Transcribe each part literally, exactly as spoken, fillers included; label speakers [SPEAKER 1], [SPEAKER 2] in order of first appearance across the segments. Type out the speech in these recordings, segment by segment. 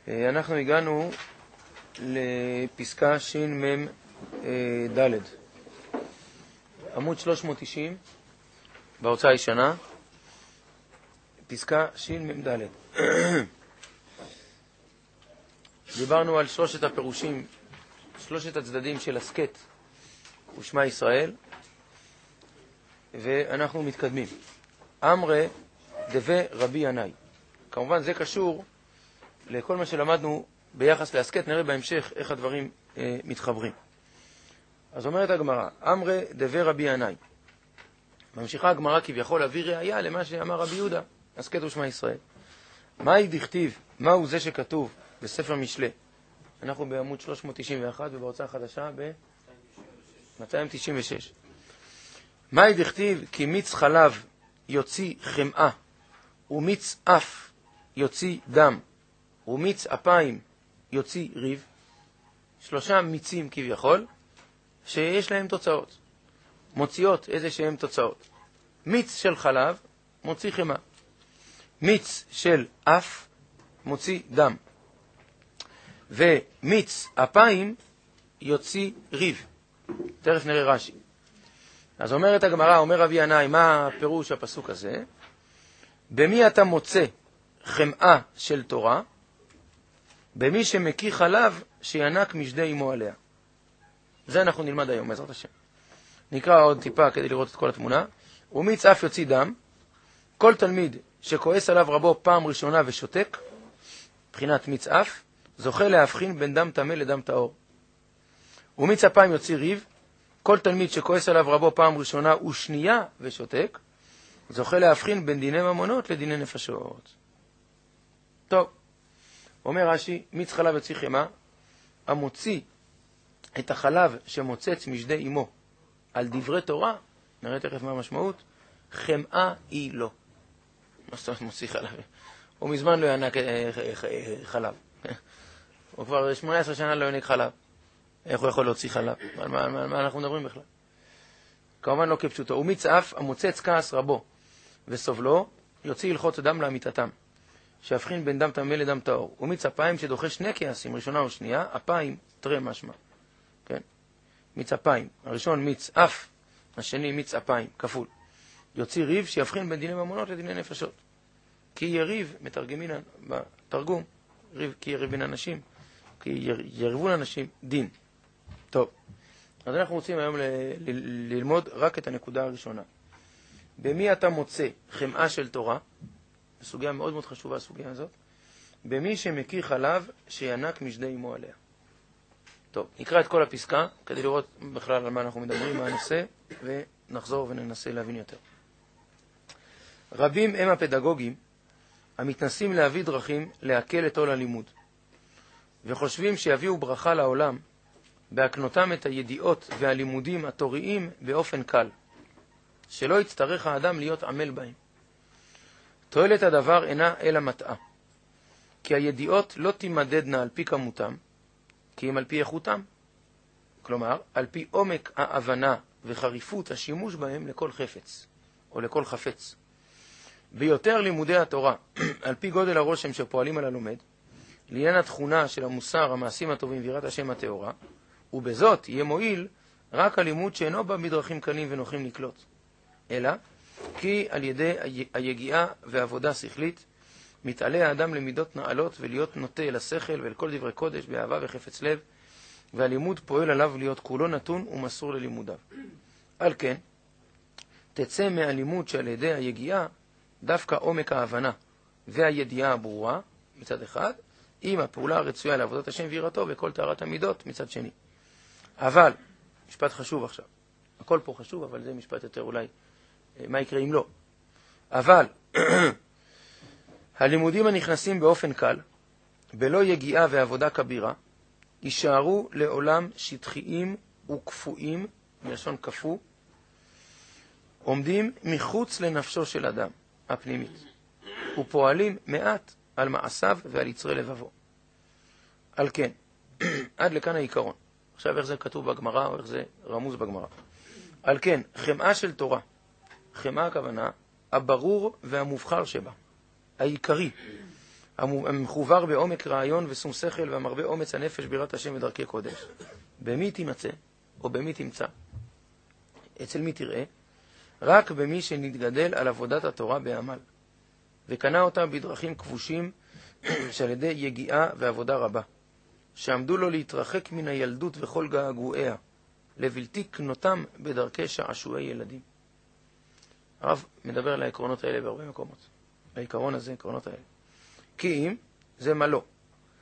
[SPEAKER 1] אנחנו הגענו לפסקה ש"מ ד', עמוד שלוש מאות תשעים בהוצאה הישנה, פסקה ש"מ ד'. דיברנו על שלושת הפירושים, שלושת הצדדים של הסקט ושמע ישראל, ואנחנו מתקדמים. אמרי דבי רבי ינאי. כמובן זה קשור לכל מה שלמדנו ביחס להסקט, נראה בהמשך איך הדברים אה, מתחברים. אז אומרת הגמרא, אמרי דבי רבי ינאי. ממשיכה הגמרא כביכול להביא ראיה למה שאמר רבי יהודה, הסקט ושמע ישראל. מהי דכתיב, מהו זה שכתוב בספר משלי? אנחנו בעמוד שלוש מאות תשעים ואחת ובהוצאה חדשה ב-מאתיים תשעים ושש. מהי דכתיב כי מיץ חלב יוציא חמאה ומיץ אף יוציא דם ומיץ אפיים יוציא ריב? שלושה מיצים כביכול שיש להם תוצאות, מוציאות איזה שהם תוצאות. מיץ של חלב מוציא חמאה, מיץ של אף מוציא דם, ומיץ אפיים יוציא ריב. תכף נראה רש"י. אז אומרת הגמרא, אומר רבי ינאי, מה הפירוש הפסוק הזה? במי אתה מוצא חמאה של תורה? במי שמקיא חלב שינק משדה אמו עליה. זה אנחנו נלמד היום, בעזרת השם. נקרא עוד טיפה כדי לראות את כל התמונה. ומיץ אף יוציא דם. כל תלמיד שכועס עליו רבו פעם ראשונה ושותק, מבחינת מיץ אף, זוכה להבחין בין דם טמא לדם טהור. ומיץ אפיים יוציא ריב. כל תלמיד שכועס עליו רבו פעם ראשונה ושנייה ושותק, זוכה להבחין בין דיני ממונות לדיני נפשות. טוב, אומר רש"י, מיץ חלב יוציא חמאה, המוציא את החלב שמוצץ משדה אמו על דברי תורה, נראה תכף מה המשמעות, חמאה היא לא. מה זאת אומרת מוציא חלב? הוא מזמן לא ינק חלב. הוא כבר שמונה עשרה שנה לא ינק חלב. איך הוא יכול להוציא חלב? על מה, מה, מה אנחנו מדברים בכלל? כמובן לא כפשוטו. ומיץ אף המוצץ כעס רבו וסובלו, יוציא הלכות דם לאמיתתם, שהבחין בין דם טמא לדם טהור. ומיץ אפיים שדוחה שני כעסים, ראשונה או שנייה, אפיים תראה משמע. כן? מיץ אפיים. הראשון מיץ אף, השני מיץ אפיים, כפול. יוציא ריב שיבחין בין דיני ממונות לדיני נפשות. כי יריב, מתרגמין בתרגום, ריב, כי יריב בין אנשים, כי יריבון אנשים דין. טוב, אז אנחנו רוצים היום ל- ל- ללמוד רק את הנקודה הראשונה. במי אתה מוצא חמאה של תורה? סוגיה מאוד מאוד חשובה, הסוגיה הזאת. במי שמקיא חלב שינק משדה אמו עליה. טוב, נקרא את כל הפסקה כדי לראות בכלל על מה אנחנו מדברים, מה הנושא, ונחזור וננסה להבין יותר. רבים הם הפדגוגים המתנסים להביא דרכים להקל את עול הלימוד, וחושבים שיביאו ברכה לעולם בהקנותם את הידיעות והלימודים התוריים באופן קל, שלא יצטרך האדם להיות עמל בהם. תועלת הדבר אינה אלא מטעה, כי הידיעות לא תימדדנה על פי כמותם, כי הם על פי איכותם. כלומר, על פי עומק ההבנה וחריפות השימוש בהם לכל חפץ, או לכל חפץ. ביותר לימודי התורה, על פי גודל הרושם שפועלים על הלומד, לעניין התכונה של המוסר, המעשים הטובים ויראת השם התאורה, ובזאת יהיה מועיל רק הלימוד שאינו בא בדרכים קלים ונוחים לקלוט, אלא כי על ידי היגיעה ועבודה שכלית מתעלה האדם למידות נעלות ולהיות נוטה אל השכל ואל כל דברי קודש באהבה וחפץ לב, והלימוד פועל עליו להיות כולו נתון ומסור ללימודיו. על כן, תצא מהלימוד שעל ידי היגיעה דווקא עומק ההבנה והידיעה הברורה מצד אחד, עם הפעולה הרצויה לעבודת השם ויראתו וכל תארת המידות מצד שני. אבל, משפט חשוב עכשיו, הכל פה חשוב, אבל זה משפט יותר אולי, מה יקרה אם לא. אבל, הלימודים הנכנסים באופן קל, בלא יגיעה ועבודה כבירה, יישארו לעולם שטחיים וקפואים, מלשון כפו, עומדים מחוץ לנפשו של אדם, הפנימית, ופועלים מעט על מעשיו ועל יצרי לבבו. על כן, עד לכאן העיקרון. עכשיו איך זה כתוב בגמרא, או איך זה רמוז בגמרא. על כן, חמאה של תורה, חמאה הכוונה, הברור והמובחר שבה, העיקרי, המחובר בעומק רעיון ושום שכל והמרבה אומץ הנפש בירת השם ודרכי קודש. במי תימצא או במי תמצא? אצל מי תראה? רק במי שנתגדל על עבודת התורה בעמל, וקנה אותה בדרכים כבושים שעל ידי יגיעה ועבודה רבה, שעמדו לו להתרחק מן הילדות וכל געגועיה, לבלתי כנותם בדרכי שעשועי ילדים. הרב מדבר על העקרונות האלה בהרבה מקומות. העיקרון הזה, העקרונות האלה. כי אם, זה מה לא.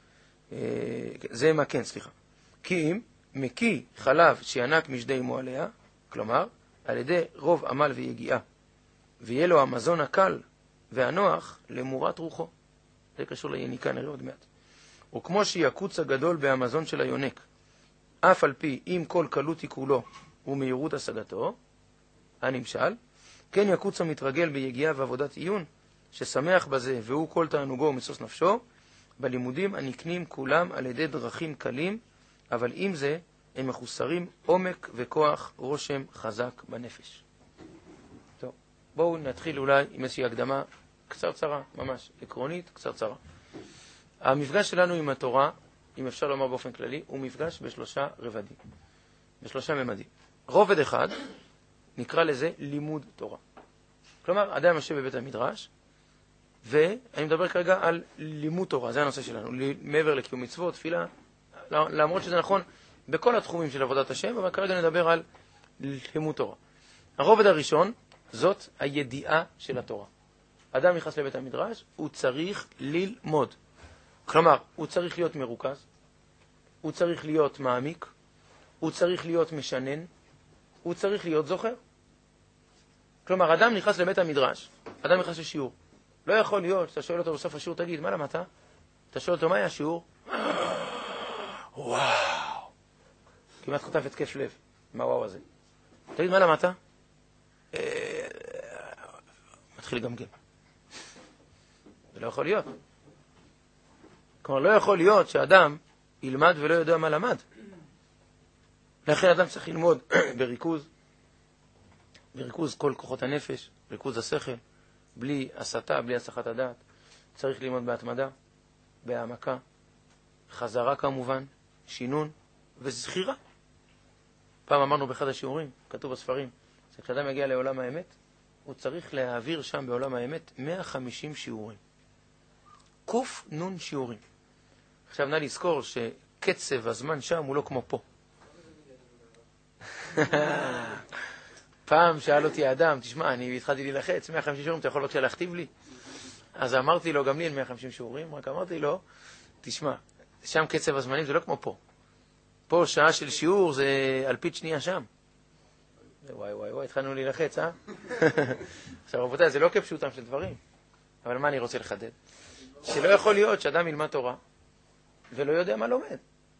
[SPEAKER 1] זה מה כן, סליחה. כי אם, מקי חלב שינק משדי מועליה, כלומר, על ידי רוב עמל ויגיעה, ויהיה לו המזון הקל והנוח למורת רוחו. זה קשור ליניקה, נראה עוד מעט. וכמו שיקוץ הגדול בהמזון של היונק, אף על פי אם כל קלות עיכולו ומהירות השגתו, הנמשל, כן יקוץ המתרגל ביגיעה ועבודת עיון, ששמח בזה והוא כל תענוגו ומסוס נפשו, בלימודים הנקנים כולם על ידי דרכים קלים, אבל עם זה הם מחוסרים עומק וכוח רושם חזק בנפש. טוב, בואו נתחיל אולי עם איזושהי הקדמה קצרצרה, ממש עקרונית, קצרצרה. המפגש שלנו עם התורה, אם אפשר לומר באופן כללי, הוא מפגש בשלושה רבדים, בשלושה ממדים. רובד אחד נקרא לזה לימוד תורה. כלומר, אדם יושב בבית המדרש, ואני מדבר כרגע על לימוד תורה, זה הנושא שלנו, מעבר לקיום מצוות, תפילה, למרות שזה נכון בכל התחומים של עבודת השם, אבל כרגע נדבר על לימוד תורה. הרובד הראשון, זאת הידיעה של התורה. אדם נכנס לבית המדרש, הוא צריך ללמוד. כלומר, הוא צריך להיות מרוכז, הוא צריך להיות מעמיק, הוא צריך להיות משנן, הוא צריך להיות זוכר. כלומר, אדם נכנס לבית המדרש, אדם נכנס לשיעור. לא יכול להיות שאתה שואל אותו בסוף השיעור, תגיד, מה למדת? אתה שואל אותו, מה היה השיעור? וואו. כמעט חוטף התקף לב. מה וואו הזה? תגיד, מה למדת? מתחיל לגמגם. זה לא יכול להיות. כלומר, לא יכול להיות שאדם ילמד ולא יודע מה למד. לכן אדם צריך ללמוד בריכוז, בריכוז כל כוחות הנפש, בריכוז השכל, בלי הסתה, בלי הסחת הדעת. צריך ללמוד בהתמדה, בהעמקה, חזרה כמובן, שינון וזכירה. פעם אמרנו באחד השיעורים, כתוב בספרים, כשאדם יגיע לעולם האמת, הוא צריך להעביר שם בעולם האמת מאה וחמישים שיעורים. קוף נון שיעורים. עכשיו נא לזכור שקצב הזמן שם הוא לא כמו פה. פעם שאל אותי האדם, תשמע, אני התחלתי להילחץ, מאה וחמישים שיעורים, אתה יכול בבקשה להכתיב לי? אז אמרתי לו, גם לי אין מאה וחמישים שיעורים, רק אמרתי לו, תשמע, שם קצב הזמנים זה לא כמו פה. פה שעה של שיעור זה אלפית שנייה שם. וואי וואי וואי, התחלנו להילחץ, אה? עכשיו רבותיי, זה לא כפשוטם של דברים, אבל מה אני רוצה לחדד? שלא יכול להיות שאדם ילמד תורה ולא יודע מה לומד.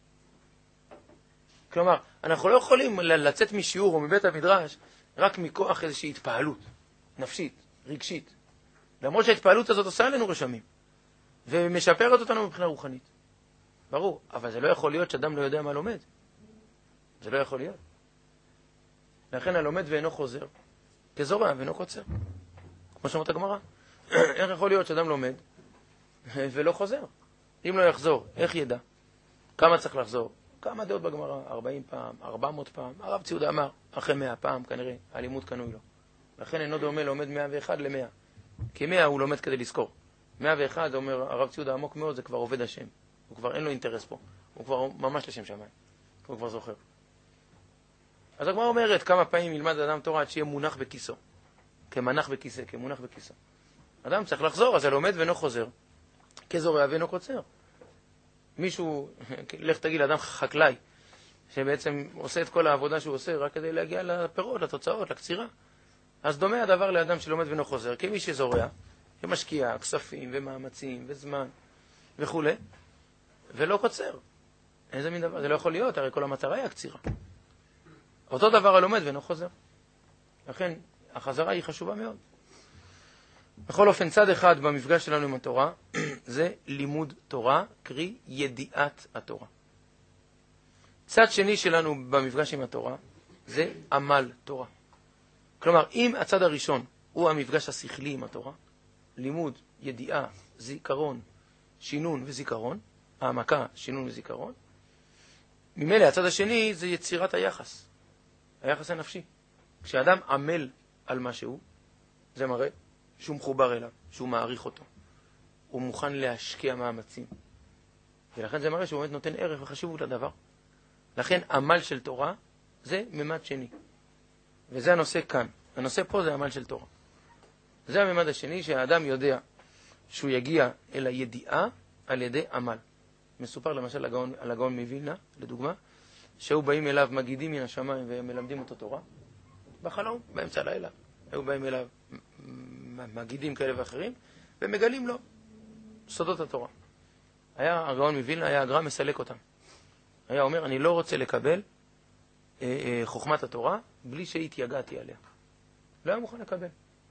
[SPEAKER 1] כלומר, אנחנו לא יכולים לצאת משיעור או מבית המדרש רק מכוח איזושהי התפעלות נפשית, רגשית. למרות שההתפעלות הזאת עושה לנו רשמים ומשפרת אותנו מבחינה רוחנית. ברור, אבל זה לא יכול להיות שאדם לא יודע מה לומד. זה לא יכול להיות. לכן הלומד ואינו חוזר, כזורע ואינו קוצר. כמו שאומרת הגמרא. איך יכול להיות שאדם לומד ולא חוזר? אם לא יחזור, איך ידע? כמה צריך לחזור? כמה דעות בגמרא? ארבעים פעם, ארבע מאות פעם. הרב ציודה אמר, אחרי מאה פעם כנראה, הלימוד קנוי לו. לכן אינו דומה לומד מאה ואחת למאה. כי מאה הוא לומד כדי לזכור. מאה ואחת, אומר הרב ציודה עמוק מאוד, זה כבר עובד השם. הוא כבר אין לו אינטרס פה. הוא כבר ממש לשם שמיים. הוא כבר זוכר. אז הגמרא אומרת, כמה פעמים ילמד אדם תורה עד שיהיה מונח בכיסו. כמנח בכיסא, כמונח בכיסו. אדם צריך לחזור, אז זה לומד ואינו חוזר. כזורע ואינו קוצר. מישהו, לך תגיד לאדם חקלאי, שבעצם עושה את כל העבודה שהוא עושה רק כדי להגיע לפירות, לתוצאות, לקצירה. אז דומה הדבר לאדם שלומד ואינו חוזר, כי מי שזורע, שמשקיע כספים ומאמצים וזמן וכו', ולא קוצר. איזה מין דבר? זה לא יכול להיות, הרי כל המטרה היא הקצירה. אותו דבר הלומד ואינו חוזר. לכן, החזרה היא חשובה מאוד. בכל אופן, צד אחד במפגש שלנו עם התורה, זה לימוד תורה, קרי ידיעת התורה. צד שני שלנו במפגש עם התורה, זה עמל תורה. כלומר, אם הצד הראשון הוא המפגש השכלי עם התורה, לימוד, ידיעה, זיכרון, שינון וזיכרון, העמקה, שינון וזיכרון. ממילא הצד השני זה יצירת היחס, היחס הנפשי. כשאדם עמל על משהו, זה מראה שהוא מחובר אליו, שהוא מעריך אותו. הוא מוכן להשקיע מאמצים. ולכן זה מראה שהוא באמת נותן ערך וחשיבות לדבר. לכן עמל של תורה זה ממד שני. וזה הנושא כאן. הנושא פה זה עמל של תורה. זה הממד השני שהאדם יודע שהוא יגיע אל הידיעה על ידי עמל. מסופר למשל הגאון, על הגאון מווילנה, לדוגמה, שהוא באים אליו מגידים מן השמיים ומלמדים אותו תורה. בחלום, באמצע הלילה. היו באים אליו מגידים כאלה ואחרים, ומגלים לו סודות התורה. היה הגאון מווילנה, היה הגר"א מסלק אותם. היה אומר, אני לא רוצה לקבל אה, אה, חוכמת התורה בלי שהתייגעתי עליה. לא היה מוכן לקבל.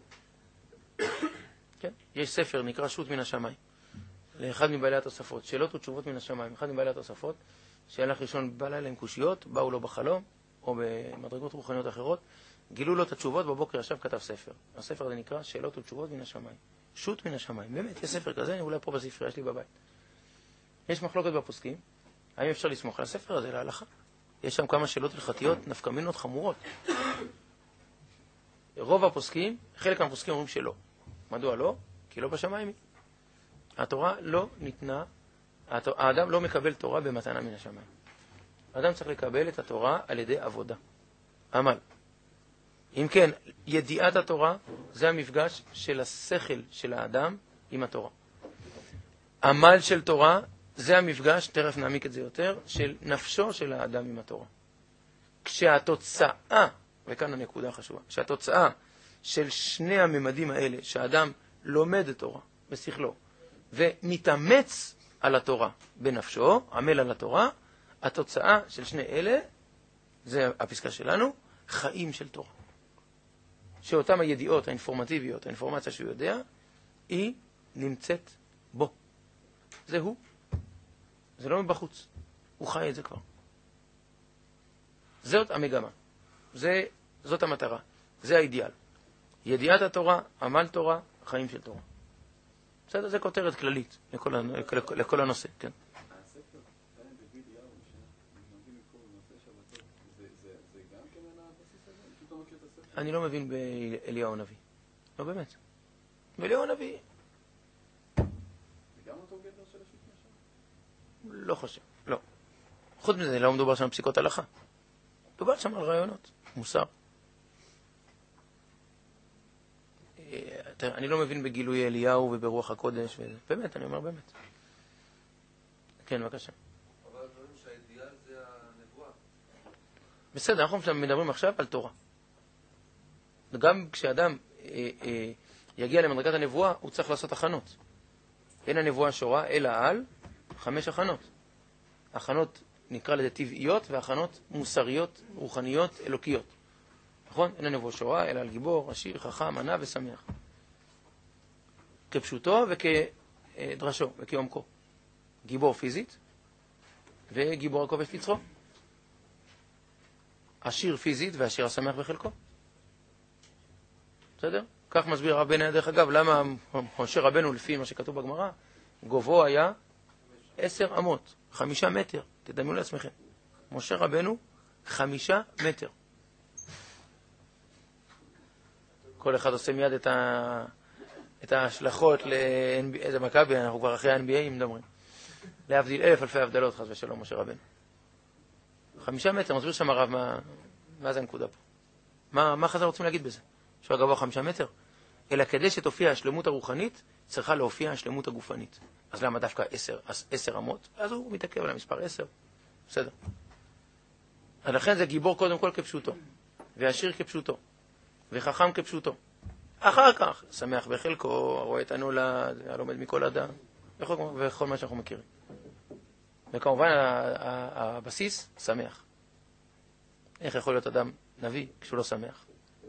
[SPEAKER 1] כן? יש ספר נקרא שו"ת מן השמיים. לאחד מבעלי התוספות, שאלות ותשובות מן השמיים. אחד מבעלי התוספות, שהלך ראשון בלילה עם קושיות, באו לו בחלום, או במדרגות רוחניות אחרות, גילו לו את התשובות, בבוקר ישב כתב ספר. הספר הזה נקרא שאלות ותשובות מן השמיים. שו"ת מן השמיים. באמת, יש ספר כזה, אולי פה בספרייה יש לי בבית. יש מחלוקת בפוסקים, האם אפשר לסמוך על הספר הזה להלכה? יש שם כמה שאלות הלכתיות, נפקמינות חמורות. רוב הפוסקים, חלק מהפוסקים אומרים שלא. מדוע לא? כי לא בשמיים היא. התורה לא ניתנה, האדם לא מקבל תורה במתנה מן השמיים. האדם צריך לקבל את התורה על ידי עבודה. עמל. אם כן, ידיעת התורה זה המפגש של השכל של האדם עם התורה. עמל של תורה זה המפגש, תכף נעמיק את זה יותר, של נפשו של האדם עם התורה. כשהתוצאה, וכאן הנקודה החשובה, כשהתוצאה של שני הממדים האלה, שהאדם לומד את תורה בשכלו, ומתאמץ על התורה בנפשו, עמל על התורה, התוצאה של שני אלה, זה הפסקה שלנו, חיים של תורה. שאותם הידיעות האינפורמטיביות, האינפורמציה שהוא יודע, היא נמצאת בו. זה הוא. זה לא מבחוץ. הוא חי את זה כבר. זאת המגמה. זה, זאת המטרה. זה האידיאל. ידיעת התורה, עמל תורה, חיים של תורה. בסדר, זה כותרת כללית לכל, לכל, לכל הנושא, כן.
[SPEAKER 2] הספר, כאן דוד יאו, שמלמדים מכל נושא שבתות, זה גם כן על הבסיס הזה? פתאום מכיר את הספר?
[SPEAKER 1] אני לא מבין באליהו הנביא. לא באמת. באליהו הנביא.
[SPEAKER 2] זה גם אותו גדר של השיט משם?
[SPEAKER 1] לא חושב, לא. חוץ מזה, לא מדובר שם פסיקות הלכה. מדובר שם על רעיונות, מוסר. אני לא מבין בגילוי אליהו וברוח הקודש, באמת, אני אומר באמת. כן, בבקשה.
[SPEAKER 3] אבל דברים שהאידיאל זה הנבואה.
[SPEAKER 1] בסדר, אנחנו מדברים עכשיו על תורה. גם כשאדם אה, אה, יגיע למדרגת הנבואה, הוא צריך לעשות הכנות. אין הנבואה שורה, אלא על חמש הכנות. הכנות נקרא לזה טבעיות, והכנות מוסריות, רוחניות, אלוקיות. נכון? אין הנבואה שורה, אלא על גיבור, עשיר, חכם, ענה ושמח. כפשוטו וכדרשו וכעומקו. גיבור פיזית וגיבור הכובש לצרו. עשיר פיזית ועשיר השמח בחלקו. בסדר? כך מסביר הרב בן, דרך אגב, למה משה רבנו, לפי מה שכתוב בגמרא, גובהו היה עשר אמות, חמישה מטר. תדמיינו לעצמכם. משה רבנו, חמישה מטר. כל אחד עושה מיד את, ה... את ההשלכות לאיזה מכבי, אנחנו כבר אחרי ה-אן בי איי מדברים. להבדיל אלף אלפי הבדלות, חס ושלום, משה רבנו. חמישה מטר, מסביר שם הרב, מה, מה זה הנקודה פה? מה, מה חז"ל רוצים להגיד בזה? שהוא הגבוה חמישה מטר? אלא כדי שתופיע השלמות הרוחנית, צריכה להופיע השלמות הגופנית. אז למה דווקא עשר, עשר אמות? אז הוא מתעכב על המספר עשר. בסדר. אז לכן זה גיבור קודם כל כפשוטו, ועשיר כפשוטו, וחכם כפשוטו. אחר כך, שמח בחלקו, רואה את הנולד, הלומד מכל אדם, וכל, וכל מה שאנחנו מכירים. וכמובן, הבסיס, שמח. איך יכול להיות אדם נביא כשהוא לא שמח?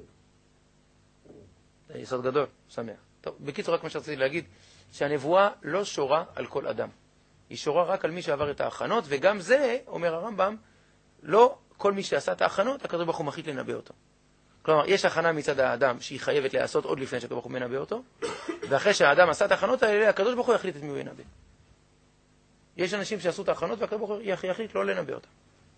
[SPEAKER 1] זה יסוד גדול, שמח. טוב, בקיצור, רק מה שרציתי להגיד, שהנבואה לא שורה על כל אדם. היא שורה רק על מי שעבר את ההכנות, וגם זה, אומר הרמב"ם, לא כל מי שעשה את ההכנות, הקדוש ברוך הוא מחליט לנבא אותו. כלומר, יש הכנה מצד האדם שהיא חייבת לעשות עוד לפני שהקדוש ברוך הוא מנבא אותו, ואחרי שהאדם עשה את ההכנות האלה, הקדוש ברוך הוא יחליט את מי הוא ינבא. יש אנשים שעשו את ההכנות והקדוש ברוך הוא יחליט לא לנבא אותם.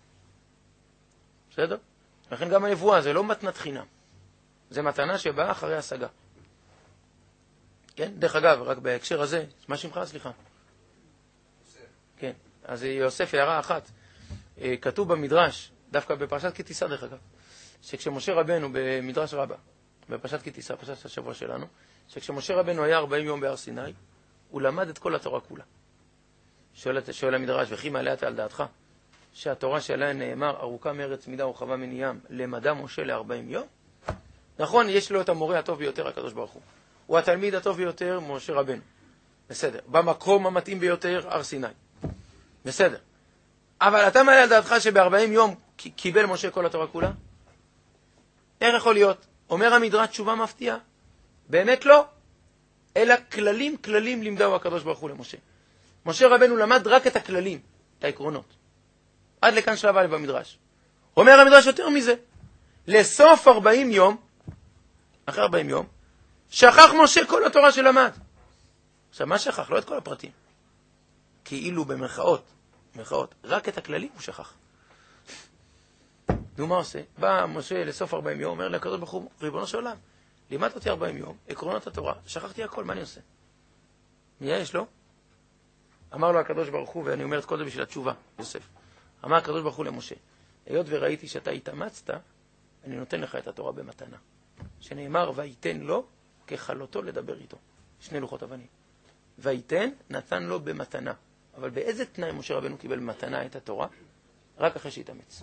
[SPEAKER 1] בסדר? לכן גם הנבואה זה לא מתנת חינם. זה מתנה שבאה אחרי השגה. כן? דרך אגב, רק בהקשר הזה, מה שמך? סליחה.
[SPEAKER 3] יוסף.
[SPEAKER 1] כן. אז יוסף, הערה אחת. כתוב במדרש, דווקא בפרשת כי תישא דרך אגב, שכשמשה רבנו במדרש רבה, בפרשת כי תישא, פרשת השבוע שלנו, שכשמשה רבנו היה ארבעים יום בהר סיני, הוא למד את כל התורה כולה. שואל, שואל המדרש, וכי מעלה אתה על דעתך, שהתורה שעליה נאמר, ארוכה מארץ מידה ורחבה מן ים, למדע משה לארבעים יום? נכון, יש לו את המורה הטוב ביותר, הקדוש ברוך הוא. הוא התלמיד הטוב ביותר, משה רבנו. בסדר. במקום המתאים ביותר, הר סיני. בסדר. אבל אתה מעלה על דעתך שב-ארבעים יום קיבל משה כל התורה כולה? איך יכול להיות? אומר המדרש תשובה מפתיעה. באמת לא. אלא כללים כללים לימדהו הקדוש ברוך הוא למשה. משה רבנו למד רק את הכללים, את העקרונות. עד לכאן שלב א' במדרש. אומר המדרש יותר מזה. לסוף ארבעים יום, אחרי ארבעים יום, שכח משה כל התורה שלמד. עכשיו, מה שכח? לא את כל הפרטים. כאילו במרכאות, במרכאות, רק את הכללים הוא שכח. נו, מה עושה? בא משה לסוף ארבעים יום, אומר לקדוש ברוך הוא, ריבונו של עולם, לימדת אותי ארבעים יום, עקרונות התורה, שכחתי הכל, מה אני עושה? מי יש לו? אמר לו הקדוש ברוך הוא, ואני אומר את כל זה בשביל התשובה, יוסף. אמר הקדוש ברוך הוא למשה, היות וראיתי שאתה התאמצת, אני נותן לך את התורה במתנה. שנאמר, וייתן לו כחלותו לדבר איתו. שני לוחות אבנים. וייתן נתן לו במתנה. אבל באיזה תנאי משה רבנו קיבל מתנה את התורה? רק אחרי שהתאמץ.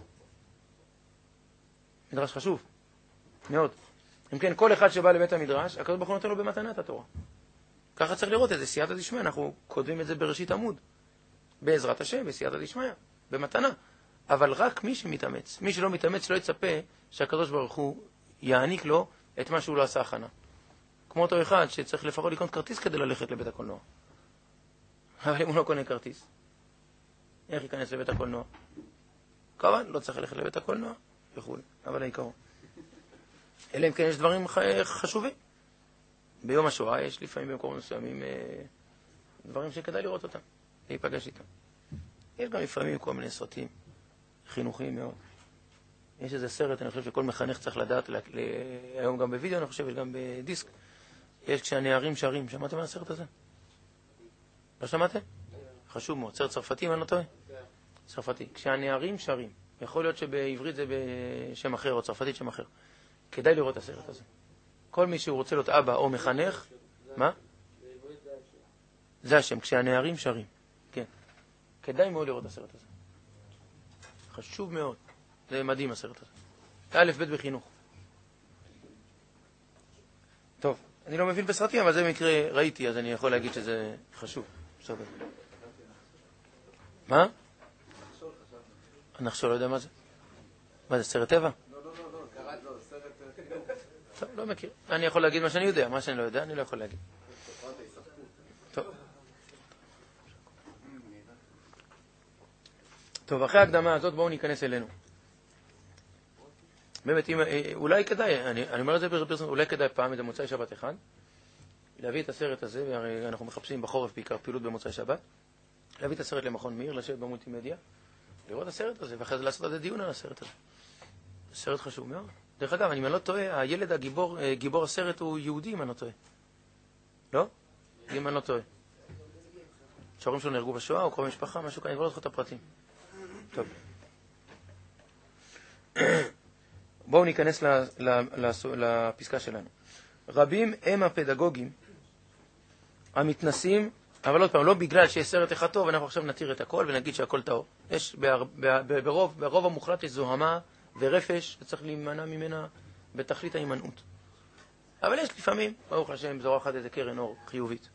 [SPEAKER 1] מדרש חשוב. מאוד. אם כן, כל אחד שבא לבית המדרש, הקדוש ברוך הוא נותן לו במתנה את התורה. ככה צריך לראות את זה, סייעתא דשמיא, אנחנו כותבים את זה בראשית עמוד. בעזרת השם, בסייעתא דשמיא, במתנה. אבל רק מי שמתאמץ. מי שלא מתאמץ לא יצפה שהקדוש ברוך הוא יעניק לו את מה שהוא לא עשה הכנה. כמו אותו אחד שצריך לפחות לקנות כרטיס כדי ללכת לבית הקולנוע. אבל אם הוא לא קונה כרטיס, איך ייכנס לבית הקולנוע? כמובן, לא צריך ללכת לבית הקולנוע וכו'. אבל העיקרון. אלא אם כן יש דברים חשובים. ביום השואה יש לפעמים במקומות מסוימים דברים שכדאי לראות אותם, להיפגש איתם. יש גם לפעמים כל מיני סרטים חינוכיים מאוד. יש איזה סרט, אני חושב שכל מחנך צריך לדעת, ל... ל... היום גם בווידאו, אני חושב, גם בדיסק. יש כשהנערים שרים. שמעתם על הסרט הזה? לא שמעתם? חשוב מאוד. סרט צרפתי, מה אני לא טועה? צרפתי. כשהנערים שרים. יכול להיות שבעברית זה בשם אחר, או צרפתית שם אחר. כדאי לראות את הסרט הזה. כל מי שהוא רוצה להיות אבא או מחנך, מה? זה השם, כשהנערים שרים. כן. כדאי מאוד לראות את הסרט הזה. חשוב מאוד. זה מדהים הסרט הזה. א' ב' בחינוך. טוב, אני לא מבין בסרטים, אבל זה מקרה ראיתי, אז אני יכול להגיד שזה חשוב. בסדר. מה? הנחשול, לא יודע מה זה. מה זה, סרט טבע?
[SPEAKER 2] לא, לא, לא, לא, קראת לו, סרט...
[SPEAKER 1] טוב, לא מכיר. אני יכול להגיד מה שאני יודע, מה שאני לא יודע, אני לא יכול להגיד. טוב. טוב, אחרי ההקדמה הזאת בואו ניכנס אלינו. באמת, אם, אולי כדאי, אני, אני אומר את זה ברפרסון, אולי כדאי פעם איזה מוצאי שבת אחד, להביא את הסרט הזה, והרי אנחנו מחפשים בחורף בעיקר פעילות במוצאי שבת, להביא את הסרט למכון מאיר, לשבת במולטימדיה, לראות את הסרט הזה, ואחרי זה לעשות את הדיון על הסרט הזה. סרט חשוב מאוד. דרך אגב, אני לא טועה, הילד הגיבור, גיבור הסרט הוא יהודי, אם אני לא טועה. לא? אם אני לא טועה. שההורים שלו נהרגו בשואה, או קרוב משפחה, משהו כאן, אני לא זוכר את הפרטים. טוב. בואו ניכנס לפסקה שלנו. רבים הם הפדגוגים המתנסים, אבל עוד פעם, לא בגלל שיש סרט אחד טוב, אנחנו עכשיו נתיר את הכל ונגיד שהכל טוב. יש ברוב, ברוב המוחלט יש זוהמה ורפש, שצריך להימנע ממנה בתכלית ההימנעות. אבל יש לפעמים, ברוך השם, זורחת איזה קרן אור חיובית.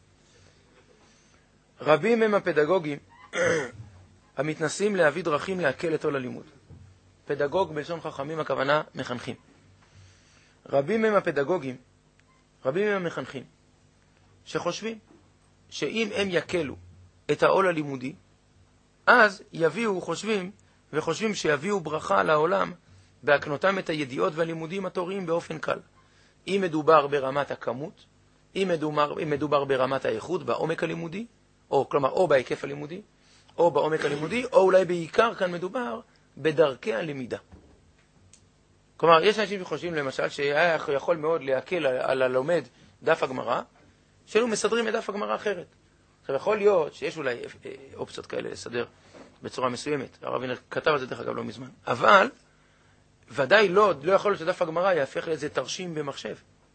[SPEAKER 1] רבים הם הפדגוגים המתנסים להביא דרכים להקל את עול הלימוד. פדגוג בלשון חכמים הכוונה מחנכים. רבים הם הפדגוגים, רבים הם המחנכים, שחושבים שאם הם יקלו את העול הלימודי, אז יביאו, חושבים, וחושבים שיביאו ברכה לעולם בהקנותם את הידיעות והלימודים התוריים באופן קל. אם מדובר ברמת הכמות, אם מדובר, אם מדובר ברמת האיכות, בעומק הלימודי, או כלומר, או בהיקף הלימודי, או בעומק הלימודי, או אולי בעיקר כאן מדובר בדרכי הלמידה. כלומר, יש אנשים שחושבים למשל שהיה יכול מאוד להקל על, על הלומד דף הגמרא, שהיו מסדרים את דף הגמרא אחרת. עכשיו, יכול להיות שיש אולי אופציות כאלה לסדר בצורה מסוימת. הרב וינר כתב על זה דרך אגב לא מזמן. אבל, ודאי לא, לא יכול להיות שדף הגמרא יהפך לאיזה תרשים במחשב.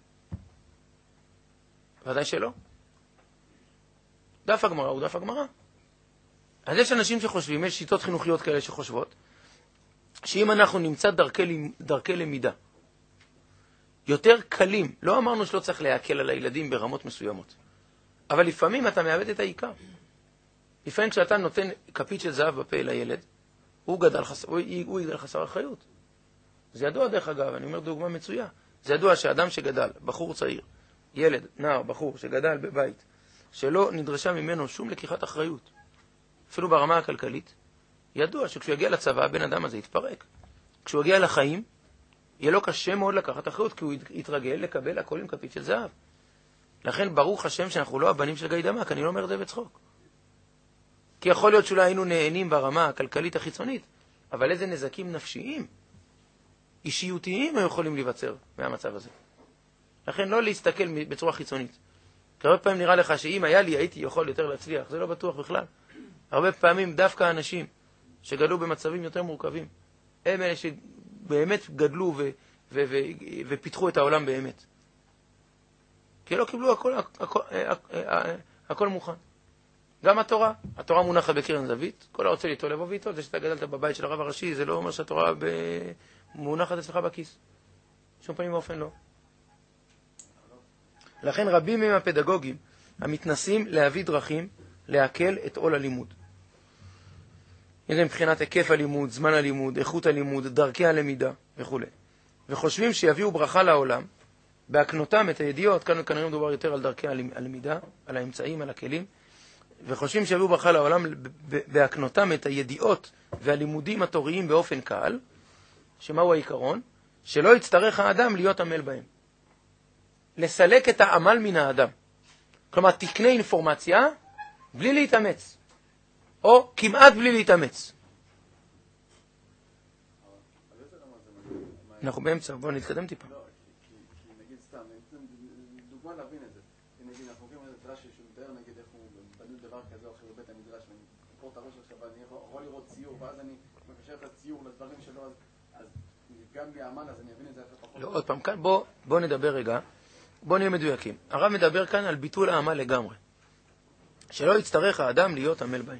[SPEAKER 1] ודאי שלא. דף הגמרא הוא דף הגמרא. אז יש אנשים שחושבים, יש שיטות חינוכיות כאלה שחושבות, שאם אנחנו נמצא דרכי, דרכי למידה יותר קלים, לא אמרנו שלא צריך להקל על הילדים ברמות מסוימות, אבל לפעמים אתה מאבד את העיקר. לפעמים כשאתה נותן כפית של זהב בפה לילד, הוא גדל חסר, הוא, הוא יגדל חסר אחריות. זה ידוע דרך אגב, אני אומר דוגמה מצויה. זה ידוע שאדם שגדל, בחור צעיר, ילד, נער, בחור שגדל בבית, שלא נדרשה ממנו שום לקיחת אחריות, אפילו ברמה הכלכלית, ידוע שכשהוא יגיע לצבא, הבן אדם הזה יתפרק. כשהוא יגיע לחיים, יהיה לו קשה מאוד לקחת אחריות, כי הוא יתרגל לקבל הכל עם כפית של זהב. לכן ברוך השם שאנחנו לא הבנים של גיא דמק, אני לא אומר את זה בצחוק. כי יכול להיות שאולי היינו נהנים ברמה הכלכלית החיצונית, אבל איזה נזקים נפשיים, אישיותיים הם יכולים להיווצר מהמצב הזה. לכן לא להסתכל בצורה חיצונית. כי הרבה פעמים נראה לך שאם היה לי, הייתי יכול יותר להצליח. זה לא בטוח בכלל. הרבה פעמים דווקא אנשים שגדלו במצבים יותר מורכבים, הם אלה שבאמת גדלו ו- ו- ו- ופיתחו את העולם באמת. כי לא קיבלו הכל, הכל, הכל, הכל מוכן. גם התורה, התורה מונחת בקרן זווית, כל הרוצה ליטול לבוא ואיתו, זה שאתה גדלת בבית של הרב הראשי, זה לא אומר שהתורה ב... מונחת אצלך בכיס. שום פעמים באופן לא. לכן רבים מהם הפדגוגים המתנסים להביא דרכים להקל את עול הלימוד. זה מבחינת היקף הלימוד, זמן הלימוד, איכות הלימוד, דרכי הלמידה וכו'. וחושבים שיביאו ברכה לעולם, בהקנותם את הידיעות, כאן כנראה מדובר יותר על דרכי הלמידה, על האמצעים, על הכלים, וחושבים שיביאו ברכה לעולם בהקנותם את הידיעות והלימודים התוריים באופן קל, שמהו העיקרון? שלא יצטרך האדם להיות עמל בהם. לסלק את העמל מן האדם. כלומר, תקנה אינפורמציה בלי להתאמץ. או כמעט בלי להתאמץ. אנחנו באמצע, בואו נתקדם טיפה.
[SPEAKER 2] לא, כי נגיד סתם, דוגמה להבין את זה. נגיד, אנחנו רואים איזה דרש שהוא מתאר, נגיד איך הוא בנו דבר כזה או אחר בבית המדרש, ואני קורא את הראש עכשיו, ואני יכול לראות ציור, ואז אני מקשר את הציור לדברים שלו, אז גם ביאמן, אז אני אבין את זה אחר פחות.
[SPEAKER 1] לא, עוד פעם, כאן בואו נדבר רגע, בואו נהיה מדויקים. הרב מדבר כאן על ביטול העמל לגמרי. שלא יצטרך האדם להיות עמל בהם.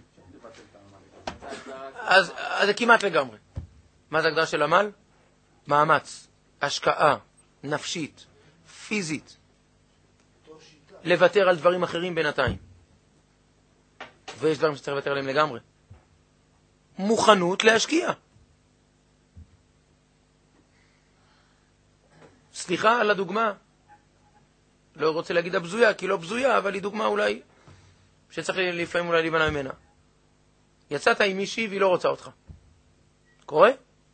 [SPEAKER 1] אז זה כמעט לגמרי. מה זה הגדרה של עמל? מאמץ, השקעה, נפשית, פיזית. לוותר על דברים אחרים בינתיים. ויש דברים שצריך לוותר עליהם לגמרי. מוכנות להשקיע. סליחה על הדוגמה. לא רוצה להגיד הבזויה, כי לא בזויה, אבל היא דוגמה אולי שצריך לפעמים אולי להימנע ממנה. יצאת עם מישהי והיא לא רוצה אותך. קורה?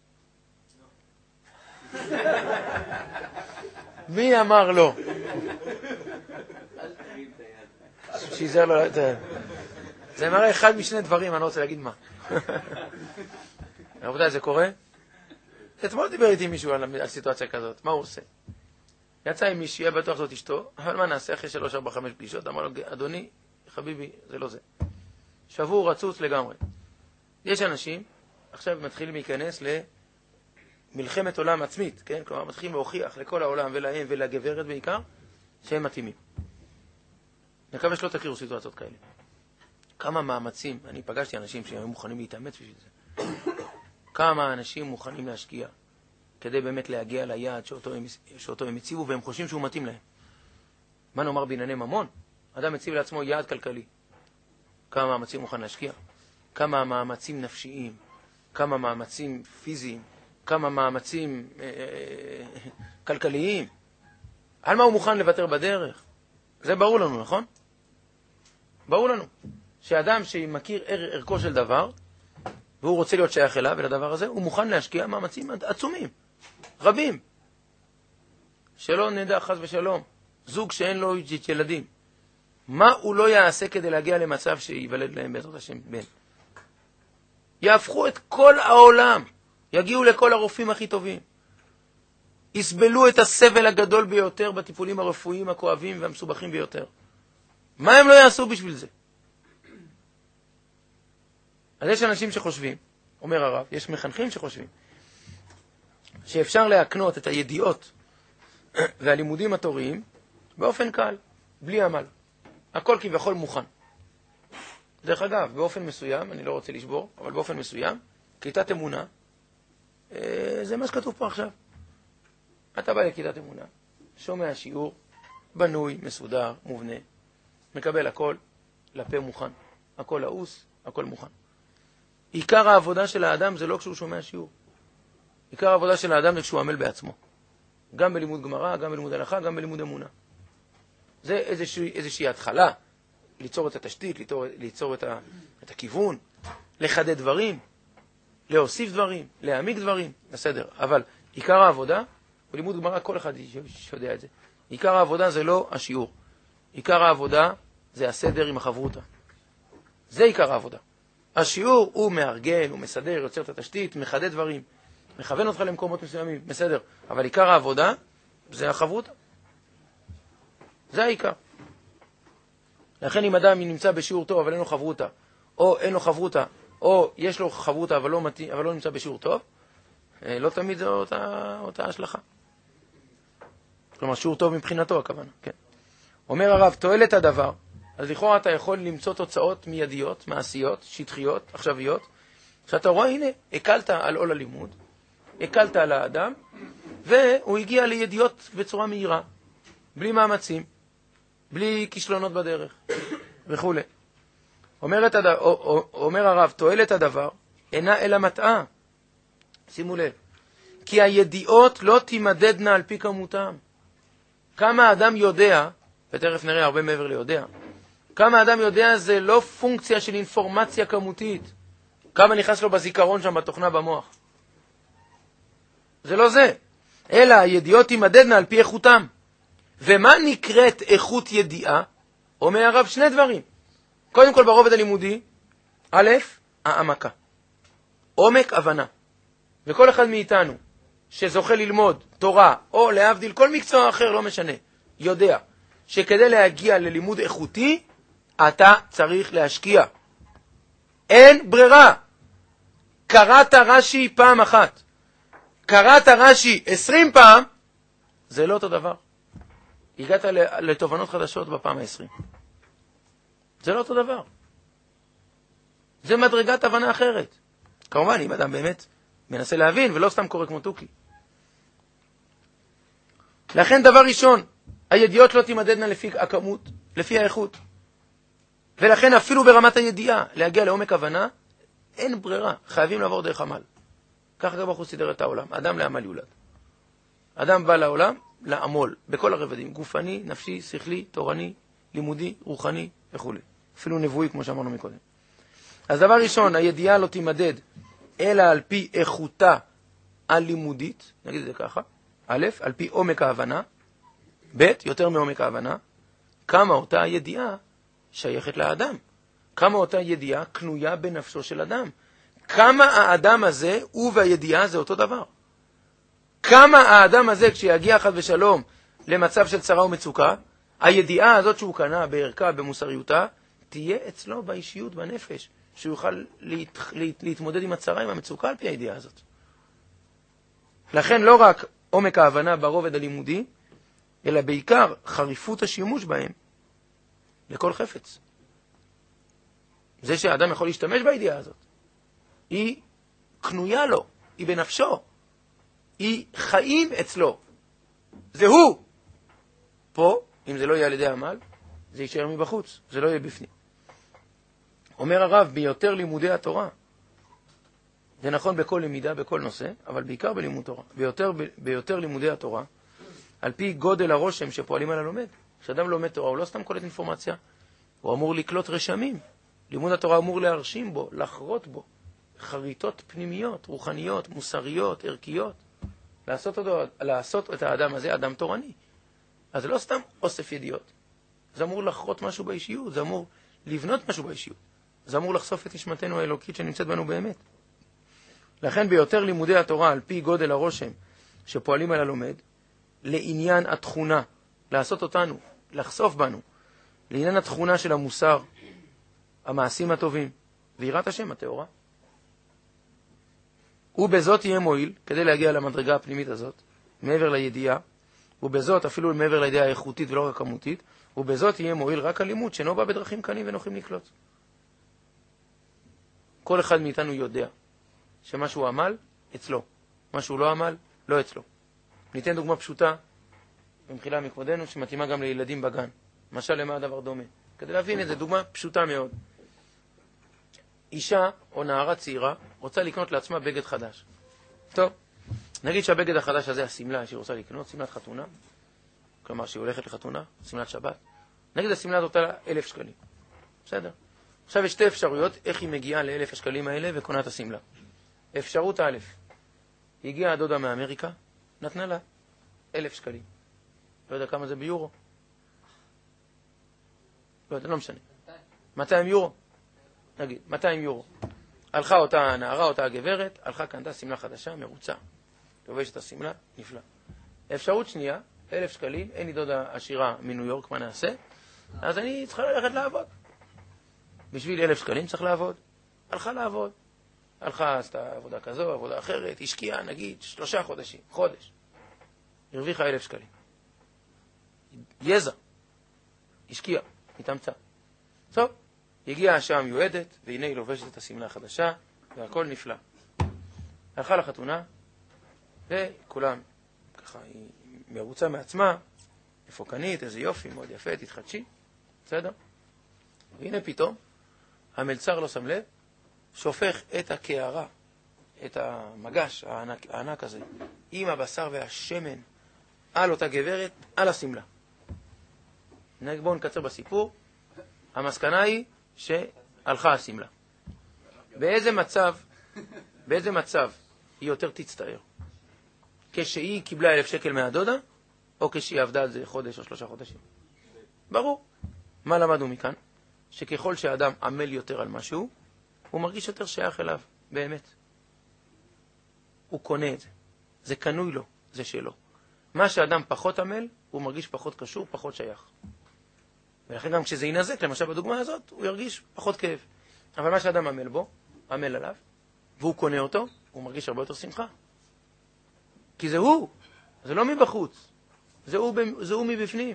[SPEAKER 1] מי אמר לא? שיזר לו... זה מראה אחד משני דברים, אני לא רוצה להגיד מה. רבותיי, זה קורה? אתמול דיבר איתי מישהו על סיטואציה כזאת. מה הוא עושה? יצא עם מישהי, היה בטוח זאת אשתו, אבל מה נעשה אחרי שלוש, ארבע, חמש פגישות? אמר לו, אדוני, חביבי, זה לא זה. שבור, רצוץ לגמרי. יש אנשים, עכשיו מתחילים להיכנס למלחמת עולם עצמית, כן? כלומר, מתחילים להוכיח לכל העולם ולהם ולגברת בעיקר, שהם מתאימים. נקווה שלא תכירו סיטואציות כאלה. כמה מאמצים, אני פגשתי אנשים שהם מוכנים להתאמץ בשביל זה. כמה אנשים מוכנים להשקיע, כדי באמת להגיע ליעד שאותו הם, שאותו הם הציבו, והם חושבים שהוא מתאים להם. מה נאמר בענייני ממון? אדם מציב לעצמו יעד כלכלי. כמה מאמצים מוכן להשקיע? כמה מאמצים נפשיים? כמה מאמצים פיזיים? כמה מאמצים אה, אה, כלכליים? על מה הוא מוכן לוותר בדרך? זה ברור לנו, נכון? ברור לנו. שאדם שמכיר ער, ערכו של דבר, והוא רוצה להיות שייך אליו ולדבר הזה, הוא מוכן להשקיע מאמצים עצומים, רבים. שלא נדע חס ושלום, זוג שאין לו ילדים. מה הוא לא יעשה כדי להגיע למצב שיוולד להם בעזרת השם בן? יהפכו את כל העולם, יגיעו לכל הרופאים הכי טובים, יסבלו את הסבל הגדול ביותר בטיפולים הרפואיים הכואבים והמסובכים ביותר. מה הם לא יעשו בשביל זה? אז יש אנשים שחושבים, אומר הרב, יש מחנכים שחושבים, שאפשר להקנות את הידיעות והלימודים התוריים באופן קל, בלי עמל. הכל כביכול מוכן. דרך אגב, באופן מסוים, אני לא רוצה לשבור, אבל באופן מסוים, כיתת אמונה, זה מה שכתוב פה עכשיו. אתה בא לכיתת אמונה, שומע שיעור, בנוי, מסודר, מובנה, מקבל הכל, לפה מוכן. הכל לעוס, הכל מוכן. עיקר העבודה של האדם זה לא כשהוא שומע שיעור. עיקר העבודה של האדם זה כשהוא עמל בעצמו. גם בלימוד גמרא, גם בלימוד הלכה, גם בלימוד אמונה. זה איזושהי, איזושהי התחלה, ליצור את התשתית, ליצור, ליצור את, ה, את הכיוון, לחדד דברים, להוסיף דברים, להעמיק דברים, בסדר. אבל עיקר העבודה, בלימוד גמרא כל אחד יודע את זה, עיקר העבודה זה לא השיעור. עיקר העבודה זה הסדר עם החברותה. זה עיקר העבודה. השיעור הוא מארגן, הוא מסדר, יוצר את התשתית, מחדד דברים, מכוון אותך למקומות מסוימים, בסדר. אבל עיקר העבודה זה החברותה. זה העיקר. לכן אם אדם נמצא בשיעור טוב אבל אין לו חברותה, או אין לו חברותה, או יש לו חברותה אבל לא, מת... אבל לא נמצא בשיעור טוב, לא תמיד זו אותה, אותה השלכה. כלומר, שיעור טוב מבחינתו הכוונה, כן. אומר הרב, תועלת הדבר, אז לכאורה אתה יכול למצוא תוצאות מיידיות, מעשיות, שטחיות, עכשוויות, שאתה רואה, הנה, הקלת על עול הלימוד, הקלת על האדם, והוא הגיע לידיעות בצורה מהירה, בלי מאמצים, בלי כישלונות בדרך, וכו'. אומר, הד... אומר הרב, תועלת הדבר, אינה אלא מטעה. שימו לב, כי הידיעות לא תימדדנה על פי כמותם. כמה האדם יודע, ותכף נראה הרבה מעבר ליודע, כמה האדם יודע זה לא פונקציה של אינפורמציה כמותית. כמה נכנס לו בזיכרון שם בתוכנה במוח. זה לא זה. אלא הידיעות תימדדנה על פי איכותם. ומה נקראת איכות ידיעה? אומר הרב שני דברים. קודם כל ברובד הלימודי, א', העמקה. עומק הבנה. וכל אחד מאיתנו שזוכה ללמוד תורה או להבדיל כל מקצוע אחר, לא משנה, יודע שכדי להגיע ללימוד איכותי, אתה צריך להשקיע. אין ברירה. קראת רש"י פעם אחת, קראת רש"י עשרים פעם, זה לא אותו דבר. הגעת לתובנות חדשות בפעם העשרים. זה לא אותו דבר. זה מדרגת הבנה אחרת. כמובן, אם אדם באמת מנסה להבין, ולא סתם קורא כמו תוקי. לכן דבר ראשון, הידיעות לא תימדדנה לפי הכמות, לפי האיכות. ולכן אפילו ברמת הידיעה, להגיע לעומק הבנה, אין ברירה, חייבים לעבור דרך עמל. ככה גם הוא סידר את העולם, אדם לעמל יולד. אדם בא לעולם לעמול, בכל הרבדים, גופני, נפשי, שכלי, תורני, לימודי, רוחני וכו'. אפילו נבואי כמו שאמרנו מקודם. אז דבר ראשון, הידיעה לא תימדד, אלא על פי איכותה הלימודית, נגיד את זה ככה, א', על פי עומק ההבנה, ב', יותר מעומק ההבנה, כמה אותה הידיעה שייכת לאדם, כמה אותה ידיעה קנויה בנפשו של אדם, כמה האדם הזה הוא והידיעה זה אותו דבר, כמה האדם הזה כשיגיע חד ושלום למצב של צרה ומצוקה, הידיעה הזאת שהוא קנה בערכה, במוסריותה, תהיה אצלו באישיות, בנפש, שהוא יוכל להת... להת... להתמודד עם הצרה, עם המצוקה על פי הידיעה הזאת. לכן לא רק עומק ההבנה ברובד הלימודי, אלא בעיקר חריפות השימוש בהם לכל חפץ. זה שהאדם יכול להשתמש בידיעה הזאת, היא קנויה לו, היא בנפשו, היא חיים אצלו. זה הוא. פה, אם זה לא יהיה על ידי עמל, זה יישאר מבחוץ, זה לא יהיה בפנים. אומר הרב, ביותר לימודי התורה, זה נכון בכל למידה, בכל נושא, אבל בעיקר בלימוד תורה. ביותר, ביותר לימודי התורה, על פי גודל הרושם שפועלים על הלומד. כשאדם לומד תורה, הוא לא סתם קולט אינפורמציה, הוא אמור לקלוט רשמים. לימוד התורה אמור להרשים בו, לחרות בו, חריטות פנימיות, רוחניות, מוסריות, ערכיות. לעשות, אותו, לעשות את האדם הזה אדם תורני. אז זה לא סתם אוסף ידיעות. זה אמור לחרות משהו באישיות, זה אמור לבנות משהו באישיות. זה אמור לחשוף את נשמתנו האלוקית שנמצאת בנו באמת. לכן ביותר לימודי התורה, על פי גודל הרושם שפועלים על הלומד, לעניין התכונה, לעשות אותנו, לחשוף בנו, לעניין התכונה של המוסר, המעשים הטובים, ויראת השם הטהורה. ובזאת יהיה מועיל, כדי להגיע למדרגה הפנימית הזאת, מעבר לידיעה, ובזאת אפילו מעבר לידיעה האיכותית ולא רק הכמותית, ובזאת יהיה מועיל רק הלימוד שאינו בא בדרכים קלים ונוחים לקלוט. כל אחד מאיתנו יודע שמשהו עמל, אצלו. משהו לא עמל, לא אצלו. ניתן דוגמה פשוטה, במחילה מכבודנו, שמתאימה גם לילדים בגן. משל למה הדבר דומה. כדי להבין את זה, דוגמה פשוטה מאוד. אישה או נערה צעירה רוצה לקנות לעצמה בגד חדש. טוב, נגיד שהבגד החדש הזה, הסמלה שהיא רוצה לקנות, סמלת חתונה, כלומר שהיא הולכת לחתונה, סמלת שבת, נגיד הסמלה הזאת עולה אלף שקלים. בסדר. עכשיו יש שתי אפשרויות איך היא מגיעה לאלף השקלים האלה וקונה את הסמלה. אפשרות א', הגיעה הדודה מאמריקה, נתנה לה אלף שקלים. לא יודע כמה זה ביורו. לא יודע, לא משנה. מאתיים יורו. נגיד, מאתיים יורו. הלכה אותה נערה, אותה הגברת, הלכה קנתה סמלה חדשה, מרוצה. לובשת הסמלה, נפלא. אפשרות שנייה, אלף שקלים, אין לי דודה עשירה מניו יורק, מה נעשה? אז אני צריכה ללכת לעבוד. בשביל אלף שקלים צריך לעבוד. הלכה לעבוד. הלכה, עשתה עבודה כזו, עבודה אחרת, השקיעה, נגיד, שלושה חודשים, חודש. הרוויחה אלף שקלים. יזע. השקיעה, התאמצה. טוב, הגיעה השעה המיועדת, והנה היא לובשת את הסמלה החדשה, והכל נפלא. הלכה לחתונה, וכולם, ככה, היא מרוצה מעצמה, מפוקנית, איזה יופי, מאוד יפה, תתחדשי, בסדר? והנה פתאום, המלצר לא שם לב, שופך את הקערה, את המגש הענק, הענק הזה, עם הבשר והשמן, על אותה גברת, על הסמלה. בואו נקצר בסיפור. המסקנה היא שהלכה הסמלה. באיזה מצב, באיזה מצב היא יותר תצטער? כשהיא קיבלה אלף שקל מהדודה, או כשהיא עבדה על זה חודש או שלושה חודשים? ברור. מה למדנו מכאן? שככל שהאדם עמל יותר על משהו, הוא מרגיש יותר שייך אליו, באמת. הוא קונה את זה. זה קנוי לו, זה שלו. מה שהאדם פחות עמל, הוא מרגיש פחות קשור, פחות שייך. ולכן גם כשזה ינזק, למשל בדוגמה הזאת, הוא ירגיש פחות כאב. אבל מה שהאדם עמל בו, עמל עליו, והוא קונה אותו, הוא מרגיש הרבה יותר שמחה. כי זה הוא, זה לא מבחוץ, זה הוא, זה הוא מבפנים.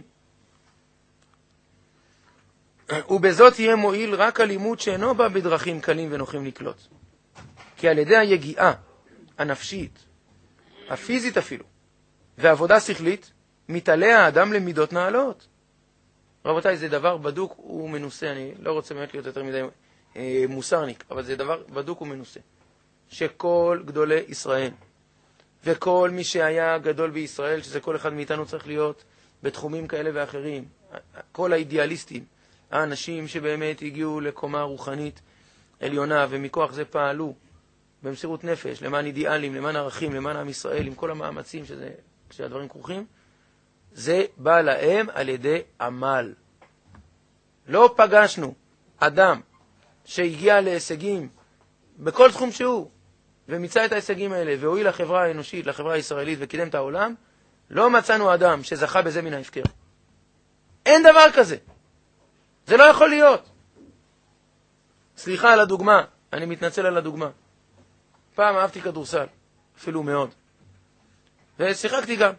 [SPEAKER 1] ובזאת יהיה מועיל רק הלימוד שאינו בא בדרכים קלים ונוחים לקלוט. כי על ידי היגיעה הנפשית, הפיזית אפילו, ועבודה שכלית, מתעלה האדם למידות נעלות. רבותיי, זה דבר בדוק ומנוסה, אני לא רוצה באמת להיות יותר מדי אה, מוסרניק, אבל זה דבר בדוק ומנוסה. שכל גדולי ישראל, וכל מי שהיה גדול בישראל, שזה כל אחד מאיתנו צריך להיות בתחומים כאלה ואחרים, כל האידיאליסטים, האנשים שבאמת הגיעו לקומה רוחנית עליונה, ומכוח זה פעלו במסירות נפש, למען אידיאלים, למען ערכים, למען עם ישראל, עם כל המאמצים שזה, כשהדברים כרוכים, זה בא להם על ידי עמל. לא פגשנו אדם שהגיע להישגים בכל תחום שהוא, ומצא את ההישגים האלה, והועיל לחברה האנושית, לחברה הישראלית, וקידם את העולם, לא מצאנו אדם שזכה בזה מן ההפקר. אין דבר כזה. זה לא יכול להיות. סליחה על הדוגמה, אני מתנצל על הדוגמה. פעם אהבתי כדורסל, אפילו מאוד. ושיחקתי גם.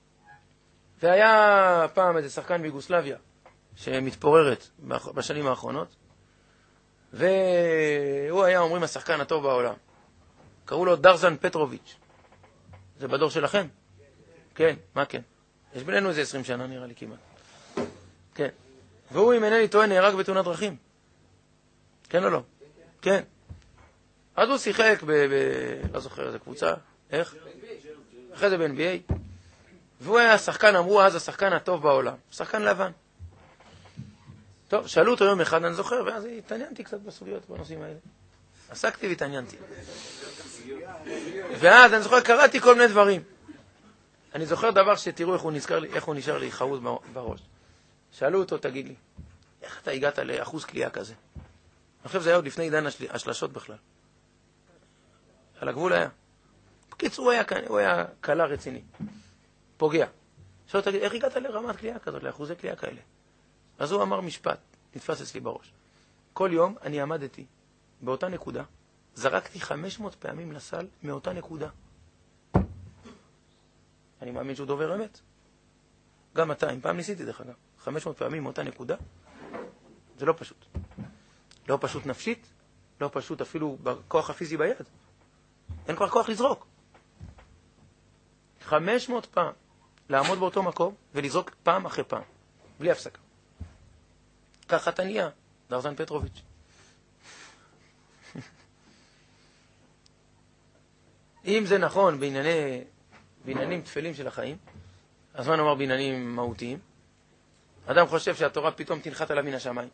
[SPEAKER 1] והיה פעם איזה שחקן ביוגוסלביה, שמתפוררת בשנים האחרונות, והוא היה, אומרים, השחקן הטוב בעולם. קראו לו דרזן פטרוביץ'. זה בדור שלכם? כן, מה כן? יש בינינו איזה עשרים שנה נראה לי כמעט. כן. והוא, אם אינני טועה, נהרג בתאונת דרכים. כן או לא? כן. אז הוא שיחק ב... ב... לא זוכר איזה קבוצה. איך? אחרי זה ב-אן בי איי. והוא היה שחקן, אמרו אז, השחקן הטוב בעולם. שחקן לבן. טוב, שאלו אותו יום אחד, אני זוכר, ואז התעניינתי קצת בסוגיות, בנושאים האלה. עסקתי והתעניינתי. ואז אני זוכר, קראתי כל מיני דברים. אני זוכר דבר שתראו איך הוא, נזכר לי, איך הוא נשאר לי חרוט בראש. שאלו אותו, תגיד לי, איך אתה הגעת לאחוז קליעה כזה? אני חושב שזה היה עוד לפני עידן השלשות בכלל. על הגבול היה. בקיצור, הוא היה, הוא היה קלה רציני. פוגע. עכשיו תגיד, איך הגעת לרמת קליעה כזאת, לאחוזי קליעה כאלה? אז הוא אמר משפט, נתפס אצלי בראש. כל יום אני עמדתי באותה נקודה, זרקתי חמש מאות פעמים לסל מאותה נקודה. אני מאמין שהוא דובר אמת. גם אתה, אם פעם ניסיתי דרך אגב, חמש מאות פעמים מאותה נקודה, זה לא פשוט. לא פשוט נפשית, לא פשוט אפילו בכוח הפיזי ביד. אין כבר כוח לזרוק. חמש מאות פעם לעמוד באותו מקום ולזרוק פעם אחרי פעם, בלי הפסקה. ככה אתה נהיה, דרזן פטרוביץ'. אם זה נכון בענייני, בעניינים תפלים של החיים, אז מה נאמר בעניינים מהותיים? אדם חושב שהתורה פתאום תנחת עליו מן השמיים.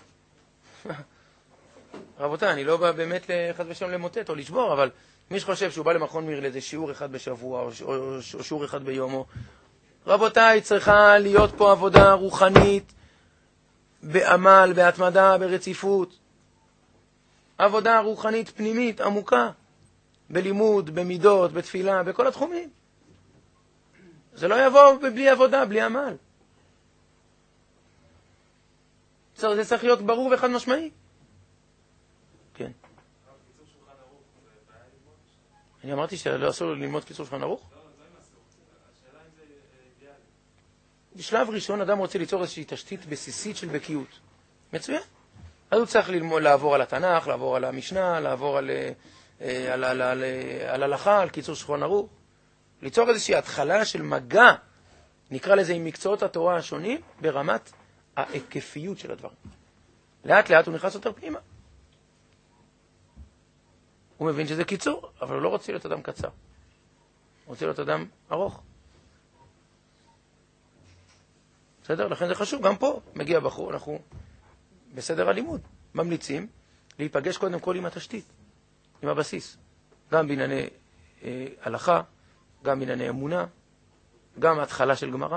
[SPEAKER 1] רבותיי, אני לא בא באמת לחד ושלום למוטט או לשבור, אבל מי שחושב שהוא בא למכון מיר לאיזה שיעור אחד בשבוע או, או, או, או שיעור אחד ביומו, רבותיי, צריכה להיות פה עבודה רוחנית, בעמל, בהתמדה, ברציפות. עבודה רוחנית פנימית, עמוקה, בלימוד, במידות, בתפילה, בכל התחומים. זה לא יבוא בלי עבודה, בלי עמל. זה צריך להיות ברור ואחד משמעי. כן. אני אמרתי שלא אסור ללמוד קיצור שולחן ערוך? לא, זה אין אסור. השאלה אם זה אידיאלי. בשלב ראשון אדם רוצה ליצור איזושהי תשתית בסיסית של בקיאות. מצוין. אז הוא צריך ללמוד, לעבור על התנ"ך, לעבור על המשנה, לעבור על, על, על, על, על הלכה, על קיצור שולחן ערוך. ליצור איזושהי התחלה של מגע, נקרא לזה עם מקצועות התורה השונים, ברמת ההיקפיות של הדברים. לאט לאט הוא נכנס יותר פנימה. הוא מבין שזה קיצור, אבל הוא לא רוצה להיות אדם קצר. הוא רוצה להיות אדם ארוך. בסדר? לכן זה חשוב. גם פה מגיע בחור, אנחנו בסדר הלימוד. ממליצים להיפגש קודם כל עם התשתית, עם הבסיס. גם בענייני אה, הלכה, גם בענייני אמונה, גם התחלה של גמרא.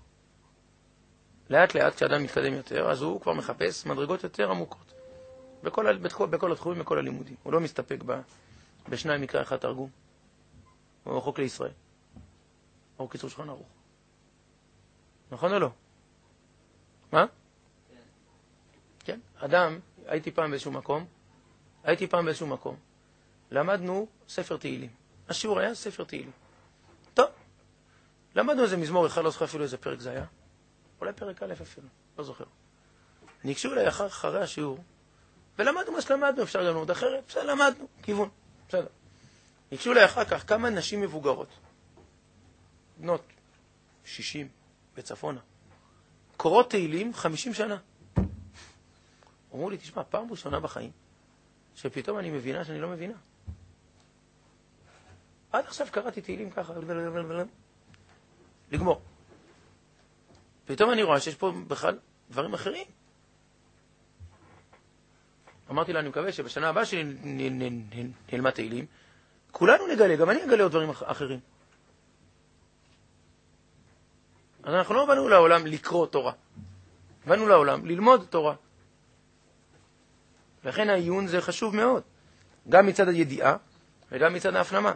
[SPEAKER 1] לאט לאט כשאדם מתקדם יותר, אז הוא כבר מחפש מדרגות יותר עמוקות. בכל, בכל, בכל התחומים, בכל הלימודים. הוא לא מסתפק ב, בשניים מקרא אחד תרגום. הוא חוק לישראל. או קיצור שולחן ערוך. נכון או לא? מה? כן. כן. אדם, הייתי פעם באיזשהו מקום, הייתי פעם באיזשהו מקום, למדנו ספר תהילים. השיעור היה ספר תהילים. טוב. למדנו איזה מזמור אחד, לא זוכר אפילו איזה פרק זה היה. אולי פרק א' אפילו, לא זוכר. ניגשו אליי אחר, אחרי השיעור, ולמדנו מה שלמדנו, אפשר גם ללמוד אחרת, בסדר, למדנו, כיוון, בסדר. ניגשו אליי אחר כך כמה נשים מבוגרות, בנות שישים בצפונה, קורות תהילים חמישים שנה. אמרו לי, תשמע, פעם ראשונה בחיים, שפתאום אני מבינה שאני לא מבינה. עד עכשיו קראתי תהילים ככה, לגמור. פתאום אני רואה שיש פה בכלל דברים אחרים. אמרתי לה, אני מקווה שבשנה הבאה שנלמד תהילים, כולנו נגלה, גם אני אגלה עוד דברים אחרים. אז אנחנו לא באנו לעולם לקרוא תורה. באנו לעולם ללמוד תורה. לכן העיון זה חשוב מאוד. גם מצד הידיעה וגם מצד ההפנמה.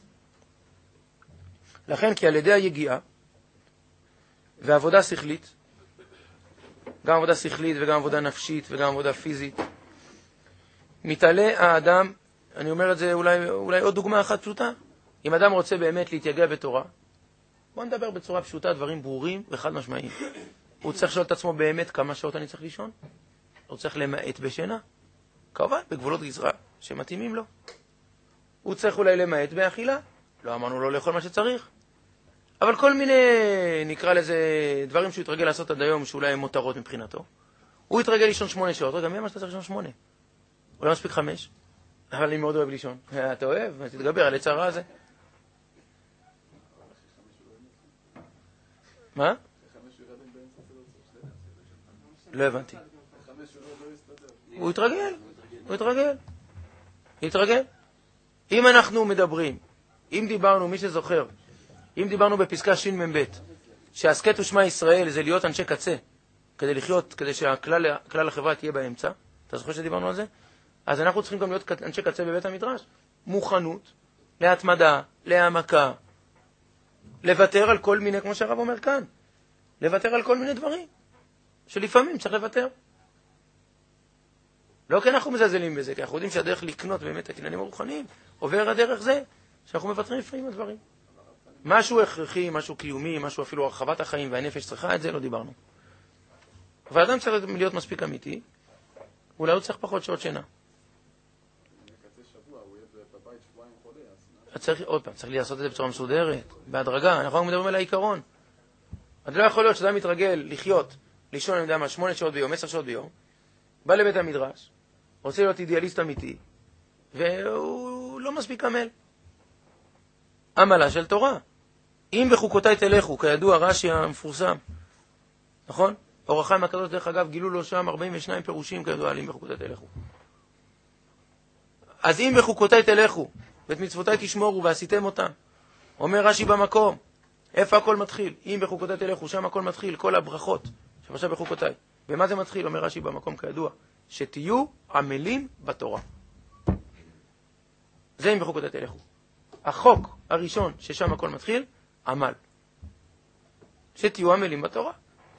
[SPEAKER 1] לכן כי על ידי היגיעה ועבודה שכלית, גם עבודה שכלית וגם עבודה נפשית וגם עבודה פיזית, מתעלה האדם, אני אומר את זה אולי, אולי עוד דוגמה אחת פשוטה. אם אדם רוצה באמת להתייגע בתורה, בוא נדבר בצורה פשוטה, דברים ברורים וחד משמעיים. הוא צריך לשאול את עצמו באמת כמה שעות אני צריך לישון? הוא צריך למעט בשינה? כמובן, בגבולות גזרה שמתאימים לו. הוא צריך אולי למעט באכילה? לא אמרנו לו לאכול מה שצריך. אבל כל מיני, נקרא לזה, דברים שהוא יתרגל לעשות עד היום, שאולי הם מותרות מבחינתו. הוא יתרגל לישון שמונה שעות. רגע, מי אמר שאתה צריך לישון שמונה? אולי מספיק חמש? אבל אני מאוד אוהב לישון. אתה אוהב? תתגבר על יצר הזה. מה? לא הבנתי. הוא יתרגל. הוא יתרגל. יתרגל. אם אנחנו מדברים, אם דיברנו, מי שזוכר, אם דיברנו בפסקה שין מבית, שהסקט ושמע ישראל זה להיות אנשי קצה, כדי לחיות, כדי שהכלל החברה תהיה באמצע, אתה זוכר שדיברנו על זה? אז אנחנו צריכים גם להיות אנשי קצה בבית המדרש. מוכנות להתמדה, להעמקה, לוותר על כל מיני, כמו שהרב אומר כאן, לוותר על כל מיני דברים, שלפעמים צריך לוותר. לא כי אנחנו מזלזלים בזה, כי אנחנו יודעים שהדרך לקנות באמת את העניינים הרוחניים, עובר הדרך זה, שאנחנו מוותרים לפעמים על דברים. משהו הכרחי, משהו קיומי, משהו אפילו הרחבת החיים והנפש צריכה, את זה לא דיברנו. אבל אדם צריך להיות מספיק אמיתי, אולי הוא צריך פחות שעות שינה. צריך, עוד פעם, צריך לעשות את זה בצורה מסודרת, בהדרגה, אנחנו מדברים על העיקרון. אז לא יכול להיות שאדם מתרגל לחיות, לישון, אני יודע מה, שמונה שעות ביום, עשר שעות ביום, בא לבית המדרש, רוצה להיות אידיאליסט אמיתי, והוא לא מספיק עמל. עמלה של תורה. אם בחוקותיי תלכו, כידוע רש"י המפורסם, נכון? אור החיים הקדוש, דרך אגב, גילו לו שם ארבעים ושניים פירושים, כידוע, אם בחוקותיי תלכו. אז אם בחוקותיי תלכו, ואת מצוותיי תשמורו ועשיתם אותם, אומר רש"י במקום, איפה הכל מתחיל? אם בחוקותיי תלכו, שם הכל מתחיל, כל הברכות שבשע בחוקותיי. ומה זה מתחיל? אומר רש"י במקום כידוע, שתהיו עמלים בתורה. זה אם בחוקותיי תלכו. החוק הראשון ששם הכל מתחיל, עמל. שתהיו עמלים בתורה.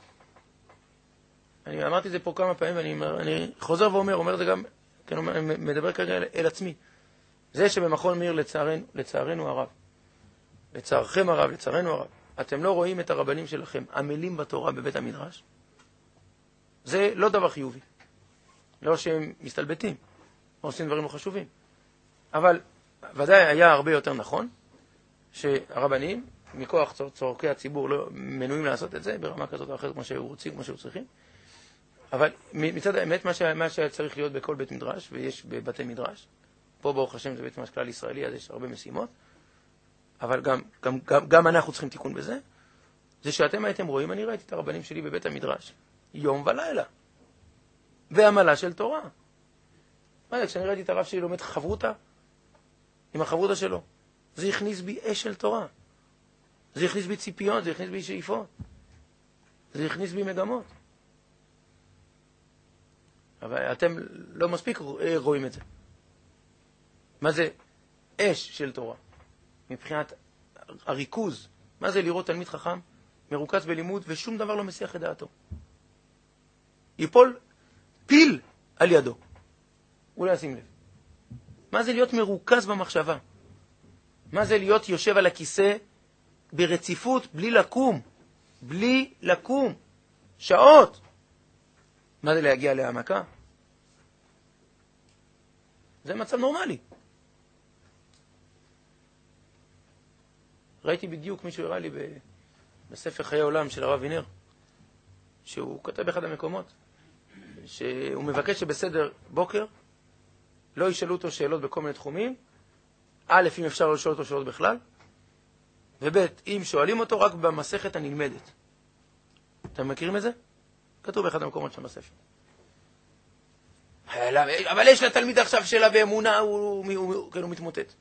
[SPEAKER 1] אני אמרתי את זה פה כמה פעמים, ואני אני חוזר ואומר, אומר זה גם, כן, אומר, אני מדבר כרגע אל, אל עצמי. זה שבמכון מאיר לצערנו, לצערנו הרב, לצערכם הרב, לצערנו הרב, אתם לא רואים את הרבנים שלכם עמלים בתורה בבית המדרש, זה לא דבר חיובי. לא שהם מסתלבטים, או עושים דברים לא חשובים. אבל ודאי היה הרבה יותר נכון, שהרבנים, מכוח צורכי הציבור, לא מנויים לעשות את זה, ברמה כזאת או אחרת, כמו שהיו רוצים, כמו שהיו צריכים. אבל מצד האמת, מה שהיה, מה שהיה צריך להיות בכל בית מדרש, ויש בבתי מדרש, פה ברוך השם זה בית מדרש כלל ישראלי, אז יש הרבה משימות, אבל גם, גם, גם, גם אנחנו צריכים תיקון בזה, זה שאתם הייתם רואים, אני ראיתי את הרבנים שלי בבית המדרש, יום ולילה, ועמלה של תורה. מה זה, כשאני ראיתי את הרב שלי לומד חברותה, עם החברותה שלו, זה הכניס בי אש של תורה. זה הכניס בי ציפיות, זה הכניס בי שאיפות. זה הכניס בי מגמות. אבל אתם לא מספיק רואים את זה. מה זה אש של תורה? מבחינת הריכוז. מה זה לראות תלמיד חכם מרוכז בלימוד ושום דבר לא מסיח את דעתו? ייפול פיל על ידו. אולי שים לב. מה זה להיות מרוכז במחשבה? מה זה להיות יושב על הכיסא ברציפות בלי לקום? בלי לקום. שעות. מה זה להגיע להעמקה? זה מצב נורמלי. ראיתי בדיוק, מישהו הראה לי בספר חיי עולם של הרב וינר, שהוא כתב באחד המקומות, שהוא מבקש שבסדר בוקר לא ישאלו אותו שאלות בכל מיני תחומים, א', אם אפשר לא לשאול אותו שאלות בכלל, וב', אם שואלים אותו רק במסכת הנלמדת. אתם מכירים את זה? כתוב באחד המקומות שם בספר. אבל יש לתלמיד עכשיו שאלה באמונה, הוא, הוא, הוא, הוא מתמוטט.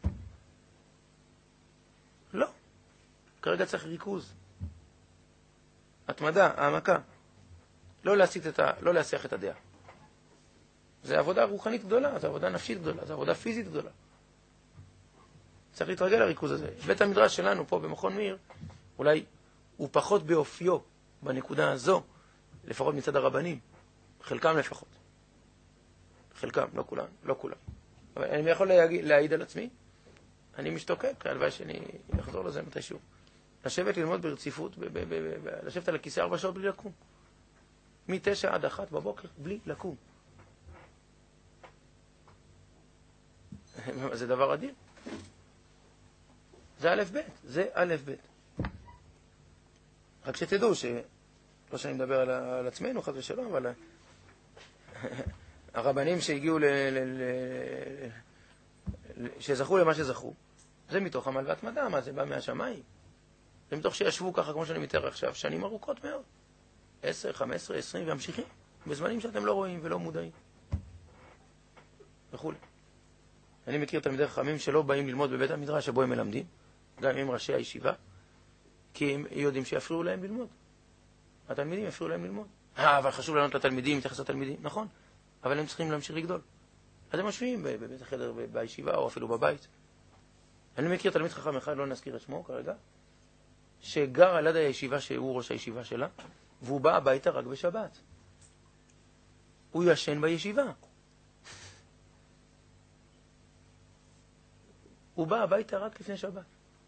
[SPEAKER 1] לא. כרגע צריך ריכוז. התמדה, העמקה. לא להסיט את ה, לא להסיח את הדעה. זה עבודה רוחנית גדולה, זה עבודה נפשית גדולה, זה עבודה פיזית גדולה. צריך להתרגל לריכוז הזה. בית המדרש שלנו פה במכון מאיר, אולי הוא פחות באופיו בנקודה הזו, לפחות מצד הרבנים. חלקם לפחות. חלקם, לא כולם, לא כולם. אבל אני יכול להגיד, להעיד על עצמי, אני משתוקק, הלוואי שאני אחזור לזה מתישהו. לשבת ללמוד ברציפות, ב- ב- ב- ב- לשבת על הכיסא ארבע שעות בלי לקום. מתשע עד אחת בבוקר, בלי לקום. זה דבר אדיר. זה א' ב', זה א' ב'. רק שתדעו ש... לא שאני מדבר על, על עצמנו, חד ושלום, אבל הרבנים שהגיעו ל... ל... ל... שזכו למה שזכו, זה מתוך עמל והתמדה, מה זה בא מהשמיים. זה מתוך שישבו ככה, כמו שאני מתאר עכשיו, שנים ארוכות מאוד. עשר, חמש עשרה, עשרים, והמשיכים, בזמנים שאתם לא רואים ולא מודעים. וכו'. אני מכיר תלמידי חכמים שלא באים ללמוד בבית המדרש שבו הם מלמדים, גם עם ראשי הישיבה, כי הם יודעים שיפריעו להם ללמוד. התלמידים יפריעו להם ללמוד. אה, אבל חשוב לענות לתלמידים, מתייחס לתלמידים. נכון, אבל הם צריכים להמשיך לגדול. אז הם משווים בבית החדר, בישיבה או אפילו בבית. אני מכיר תלמיד חכם אחד, לא נזכיר את שמו כרגע, שגר על יד הישיבה שהוא ראש הישיבה שלה, והוא בא הביתה רק בשבת. הוא ישן בישיבה. הוא בא הביתה רק לפני שבת.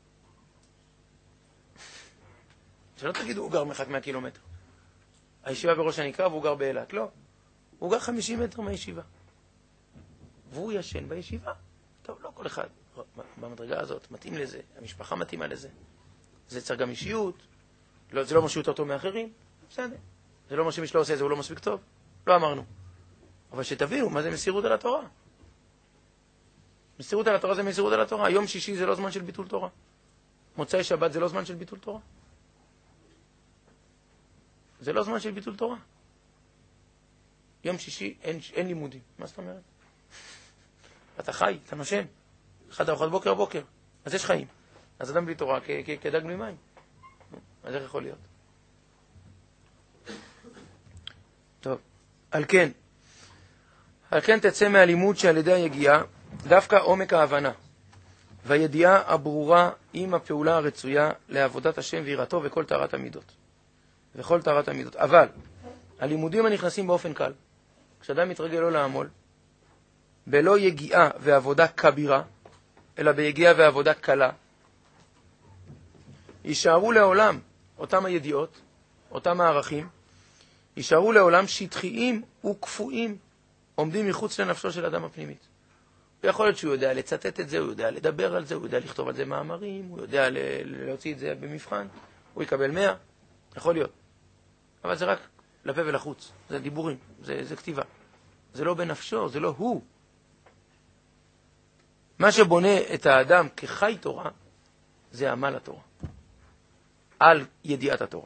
[SPEAKER 1] שלא תגידו, הוא גר מרחק מאה קילומטר. הישיבה בראש הנקרה והוא גר באילת. לא. הוא גר חמישים מטר מהישיבה. והוא ישן בישיבה. טוב, לא כל אחד במדרגה הזאת מתאים לזה, המשפחה מתאימה לזה. זה צריך גם אישיות. לא, זה לא משהו יותר טוב מאחרים. בסדר. זה לא אומר שמי שלא עושה את זה, הוא לא מספיק טוב. לא אמרנו. אבל שתבינו, מה זה מסירות על התורה? מסירות על התורה זה מסירות על התורה. יום שישי זה לא זמן של ביטול תורה. מוצאי שבת זה לא זמן של ביטול תורה. זה לא זמן של ביטול תורה. יום שישי אין, אין לימודים. מה זאת אומרת? אתה חי, אתה נושם. אחד ארוחת בוקר בוקר. אז יש חיים. אז אדם בלי תורה כ- כ- כדג בלי מים. אז איך יכול להיות? טוב. על כן. על כן תצא מהלימוד שעל ידי היגיעה דווקא עומק ההבנה והידיעה הברורה עם הפעולה הרצויה לעבודת השם ויראתו וכל תארת המידות. וכל תארת המידות. אבל הלימודים הנכנסים באופן קל, כשאדם מתרגל לא לעמול, בלא יגיעה ועבודה כבירה, אלא ביגיעה ועבודה קלה, יישארו לעולם אותם הידיעות, אותם הערכים, יישארו לעולם שטחיים וקפואים, עומדים מחוץ לנפשו של אדם הפנימית. ויכול להיות שהוא יודע לצטט את זה, הוא יודע לדבר על זה, הוא יודע לכתוב על זה מאמרים, הוא יודע להוציא את זה במבחן, הוא יקבל מאה, יכול להיות. אבל זה רק לפה ולחוץ, זה דיבורים, זה, זה כתיבה. זה לא בנפשו, זה לא הוא. מה שבונה את האדם כחי תורה, זה עמל התורה. על ידיעת התורה.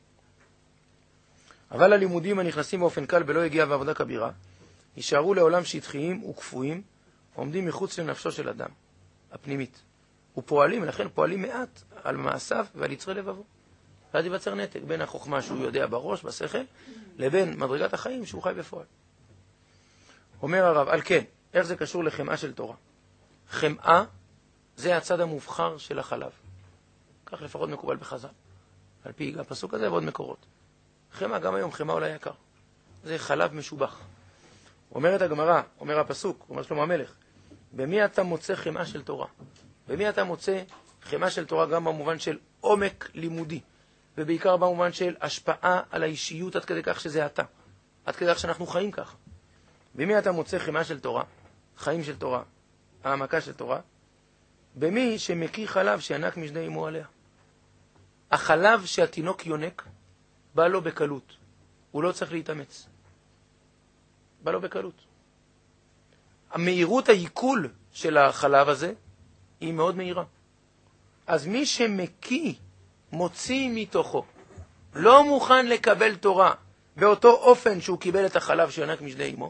[SPEAKER 1] אבל הלימודים הנכנסים באופן קל בלא יגיעה ועבודה כבירה, יישארו לעולם שטחיים וקפואים, עומדים מחוץ לנפשו של אדם, הפנימית. ופועלים, לכן פועלים מעט על מעשיו ועל יצרי לבבו. ואז ייווצר נתק בין החוכמה שהוא יודע בראש, בשכל, לבין מדרגת החיים שהוא חי בפועל. אומר הרב, על כן, איך זה קשור לחמאה של תורה? חמאה זה הצד המובחר של החלב. כך לפחות מקובל בחז"ל. על פי הפסוק הזה ועוד מקורות. חמאה, גם היום חמאה אולי יקר. זה חלב משובח. אומרת הגמרא, אומר הפסוק, אומר שלמה המלך, במי אתה מוצא חמאה של תורה? במי אתה מוצא חמאה של תורה גם במובן של עומק לימודי, ובעיקר במובן של השפעה על האישיות עד כדי כך שזה אתה, עד כדי כך שאנחנו חיים כך. במי אתה מוצא חמאה של תורה, חיים של תורה, העמקה של תורה? במי שמקיא חלב שינק משני אמו עליה. החלב שהתינוק יונק בא לו בקלות, הוא לא צריך להתאמץ. בא לו בקלות. המהירות העיכול של החלב הזה היא מאוד מהירה. אז מי שמקיא, מוציא מתוכו, לא מוכן לקבל תורה באותו אופן שהוא קיבל את החלב שיונק משני אמו,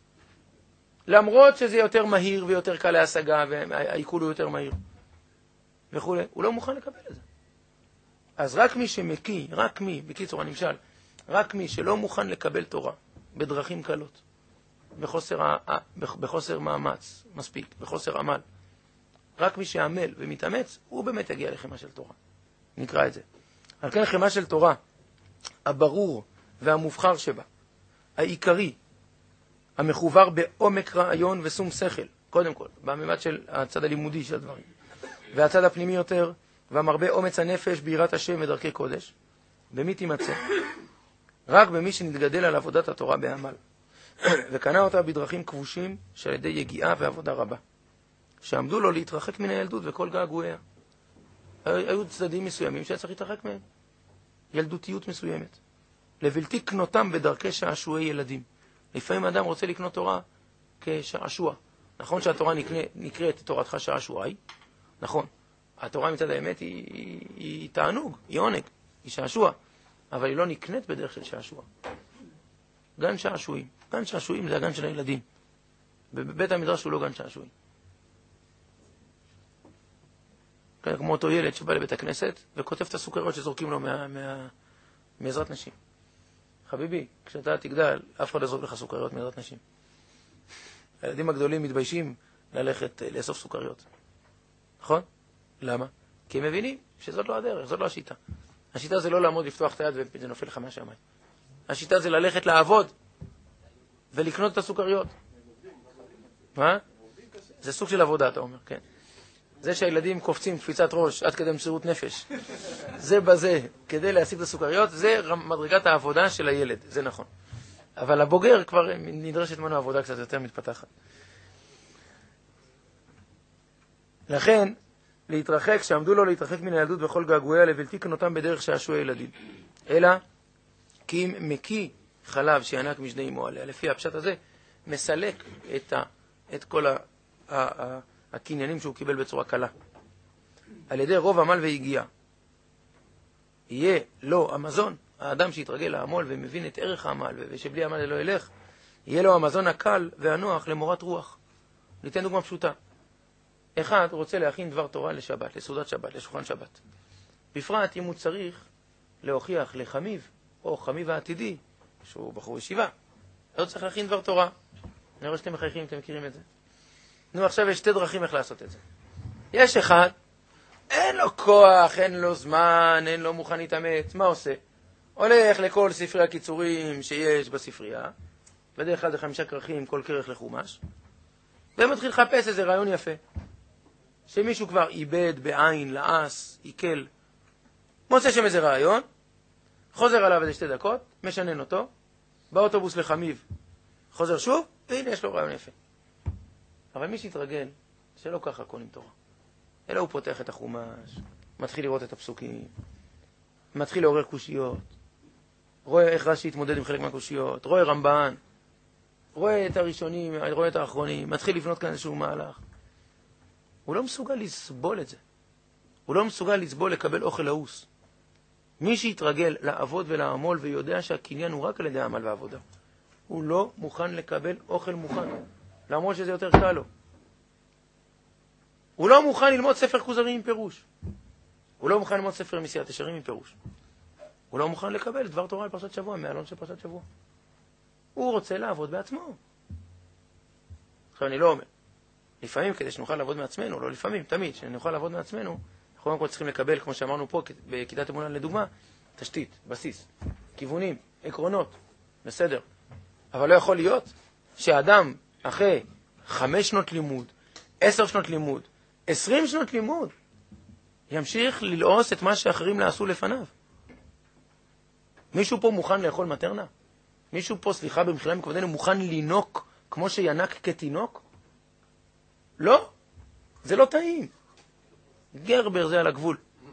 [SPEAKER 1] למרות שזה יותר מהיר ויותר קל להשגה והעיכול הוא יותר מהיר וכו', הוא לא מוכן לקבל את זה. אז רק מי שמקיא, רק מי, בקיצור הנמשל, רק מי שלא מוכן לקבל תורה בדרכים קלות, בחוסר, בחוסר מאמץ מספיק, בחוסר עמל, רק מי שעמל ומתאמץ, הוא באמת יגיע לחמאה של תורה. נקרא את זה. על כן חמאה של תורה, הברור והמובחר שבה, העיקרי, המחובר בעומק רעיון ושום שכל, קודם כל, בממד של הצד הלימודי של הדברים, והצד הפנימי יותר, והמרבה אומץ הנפש ביראת השם ודרכי קודש, במי תימצא? רק במי שנתגדל על עבודת התורה בעמל, וקנה אותה בדרכים כבושים שעל ידי יגיעה ועבודה רבה, שעמדו לו להתרחק מן הילדות וכל געגועיה. היו צדדים מסוימים שהיה צריך להתרחק מהם. ילדותיות מסוימת. לבלתי קנותם בדרכי שעשועי ילדים. לפעמים אדם רוצה לקנות תורה כשעשוע. נכון שהתורה נקרא, נקראת תורתך שעשועי? נכון. התורה מצד האמת היא, היא, היא תענוג, היא עונג, היא שעשוע. אבל היא לא נקנית בדרך של שעשוע. גן שעשועים. גן שעשועים זה הגן של הילדים. בבית המדרש הוא לא גן שעשועים. כמו אותו ילד שבא לבית הכנסת וכותב את הסוכריות שזורקים לו מה, מה, מעזרת נשים. חביבי, כשאתה תגדל, אף אחד לא זורק לך סוכריות מעזרת נשים. הילדים הגדולים מתביישים ללכת לאסוף סוכריות. נכון? למה? כי הם מבינים שזאת לא הדרך, זאת לא השיטה. השיטה זה לא לעמוד לפתוח את היד וזה נופל לך מהשמיים. השיטה זה ללכת לעבוד ולקנות את הסוכריות. מה? זה סוג של עבודה, אתה אומר, כן. זה שהילדים קופצים קפיצת ראש עד כדי מסירות נפש. זה בזה, כדי להשיג את הסוכריות, זה מדרגת העבודה של הילד, זה נכון. אבל הבוגר כבר נדרשת ממנו עבודה קצת יותר מתפתחת. לכן, להתרחק, שעמדו לו להתרחק מן הילדות וכל געגועיה לבלתי כנותם בדרך שעשועי ילדים. אלא, כי אם מקיא חלב שינק משני אמו עליה, לפי הפשט הזה, מסלק את, ה, את כל ה, ה, ה, הקניינים שהוא קיבל בצורה קלה. על ידי רוב עמל והגיעה. יהיה לו המזון, האדם שיתרגל לעמול ומבין את ערך העמל, ושבלי עמל לא ילך, יהיה לו המזון הקל והנוח למורת רוח. ניתן דוגמה פשוטה. אחד רוצה להכין דבר תורה לשבת, לסעודת שבת, לשולחן שבת. בפרט אם הוא צריך להוכיח לחמיב, או חמיב העתידי, שהוא בחור ישיבה, לא צריך להכין דבר תורה. אני רואה שאתם מחייכים, אתם מכירים את זה. נו, עכשיו יש שתי דרכים איך לעשות את זה. יש אחד, אין לו כוח, אין לו זמן, אין לו מוכן להתאמץ, מה עושה? הולך לכל ספרי הקיצורים שיש בספרייה, בדרך כלל זה חמישה כרכים, כל כרך לחומש, ומתחיל לחפש איזה רעיון יפה. שמישהו כבר איבד בעין, לעס, עיקל, מוצא שם איזה רעיון, חוזר עליו איזה שתי דקות, משנן אותו, באוטובוס לחמיב, חוזר שוב, והנה יש לו רעיון יפה. אבל מי שיתרגל, שלא ככה הכל עם תורה. אלא הוא פותח את החומש, מתחיל לראות את הפסוקים, מתחיל לעורר קושיות, רואה איך רש"י התמודד עם חלק מהקושיות, רואה רמב"ן, רואה את הראשונים, רואה את האחרונים, מתחיל לבנות כאן איזשהו מהלך. הוא לא מסוגל לסבול את זה. הוא לא מסוגל לסבול לקבל אוכל לעוס. מי שיתרגל לעבוד ולעמול ויודע שהקניין הוא רק על ידי העמל והעבודה, הוא לא מוכן לקבל אוכל מוכן, למרות שזה יותר קל לו. הוא לא מוכן ללמוד ספר כוזרי עם פירוש. הוא לא מוכן ללמוד ספר מסיעת ישרים עם פירוש. הוא לא מוכן לקבל דבר תורה על פרשת שבוע, מעלון של פרשת שבוע. הוא רוצה לעבוד בעצמו. עכשיו אני לא אומר, לפעמים כדי שנוכל לעבוד מעצמנו, לא לפעמים, תמיד, שנוכל לעבוד מעצמנו, אנחנו קודם כל צריכים לקבל, כמו שאמרנו פה, בכיתת אמונה לדוגמה, תשתית, בסיס, כיוונים, עקרונות, בסדר. אבל לא יכול להיות שהאדם אחרי חמש שנות לימוד, עשר שנות לימוד, עשרים שנות לימוד, ימשיך ללעוס את מה שאחרים לעשו לפניו. מישהו פה מוכן לאכול מטרנה? מישהו פה, סליחה, במחילה מכבודנו, מוכן לינוק כמו שינק כתינוק? לא, זה לא טעים. גרבר זה על הגבול.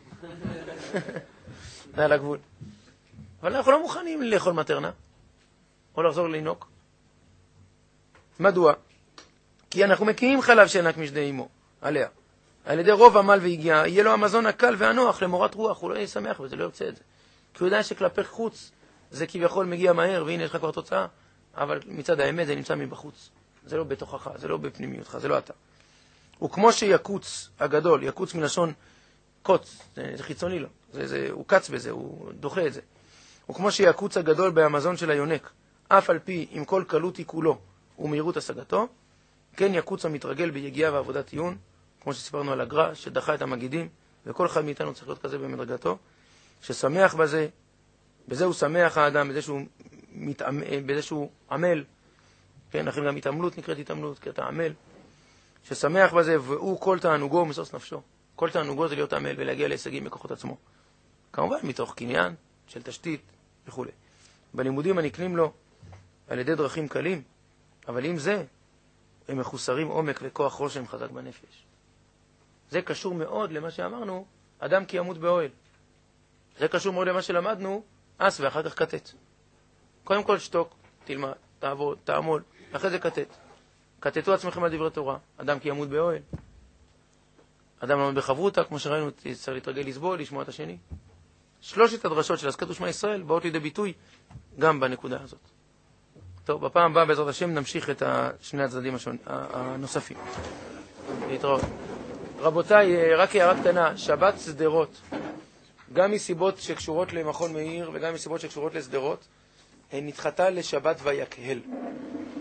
[SPEAKER 1] זה על הגבול. אבל אנחנו לא מוכנים לאכול מטרנה, או לחזור לינוק. מדוע? כי אנחנו מקיאים חלב שינק משני אמו, עליה. על ידי רוב עמל והגיעה, יהיה לו המזון הקל והנוח למורת רוח, הוא לא יהיה שמח וזה לא ירצה את זה. כי הוא יודע שכלפי חוץ זה כביכול מגיע מהר, והנה יש לך כבר תוצאה, אבל מצד האמת זה נמצא מבחוץ. זה לא בתוכך, זה לא בפנימיותך, זה לא אתה. וכמו שיקוץ הגדול, יקוץ מלשון קוץ, זה, זה חיצוני לו, זה, זה, הוא קץ בזה, הוא דוחה את זה. וכמו שיקוץ הגדול בהמזון של היונק, אף על פי עם כל קלות עיכולו ומהירות השגתו, כן יקוץ המתרגל ביגיעה ועבודת עיון, כמו שסיפרנו על הגר"א, שדחה את המגידים, וכל אחד מאיתנו צריך להיות כזה במדרגתו, ששמח בזה, בזה הוא שמח האדם, בזה שהוא, מתעמ... בזה שהוא עמל, כן, לכן גם התעמלות נקראת התעמלות, כי אתה עמל, ששמח בזה, והוא כל תענוגו ומסוס נפשו. כל תענוגו זה להיות עמל ולהגיע להישגים בכוחות עצמו. כמובן, מתוך קניין של תשתית וכו'. בלימודים הנקנים לו על ידי דרכים קלים, אבל עם זה, הם מחוסרים עומק וכוח רושם חזק בנפש. זה קשור מאוד למה שאמרנו, אדם כי ימות באוהל. זה קשור מאוד למה שלמדנו, אס ואחר כך קטט. קודם כל שתוק, תלמד, תעבוד, תעמול, אחרי זה קטט. קטטו עצמכם על דברי תורה, אדם כי ימות באוהל. אדם למד בחברותה, כמו שראינו, צריך להתרגל לסבול, לשמוע את השני. שלושת הדרשות של הסכת ושמע ישראל באות לידי ביטוי גם בנקודה הזאת. טוב, בפעם הבאה בעזרת השם נמשיך את שני הצדדים השון, הנוספים. להתראות. רבותיי, רק הערה קטנה, שבת סדרות, גם מסיבות שקשורות למכון מאיר וגם מסיבות שקשורות לסדרות, נדחתה לשבת ויקהל.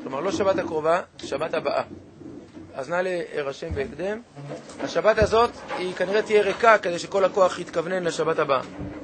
[SPEAKER 1] כלומר, לא שבת הקרובה, שבת הבאה. אז נא להירשם בהקדם. השבת הזאת היא כנראה תהיה ריקה כדי שכל הכוח יתכוונן לשבת הבאה.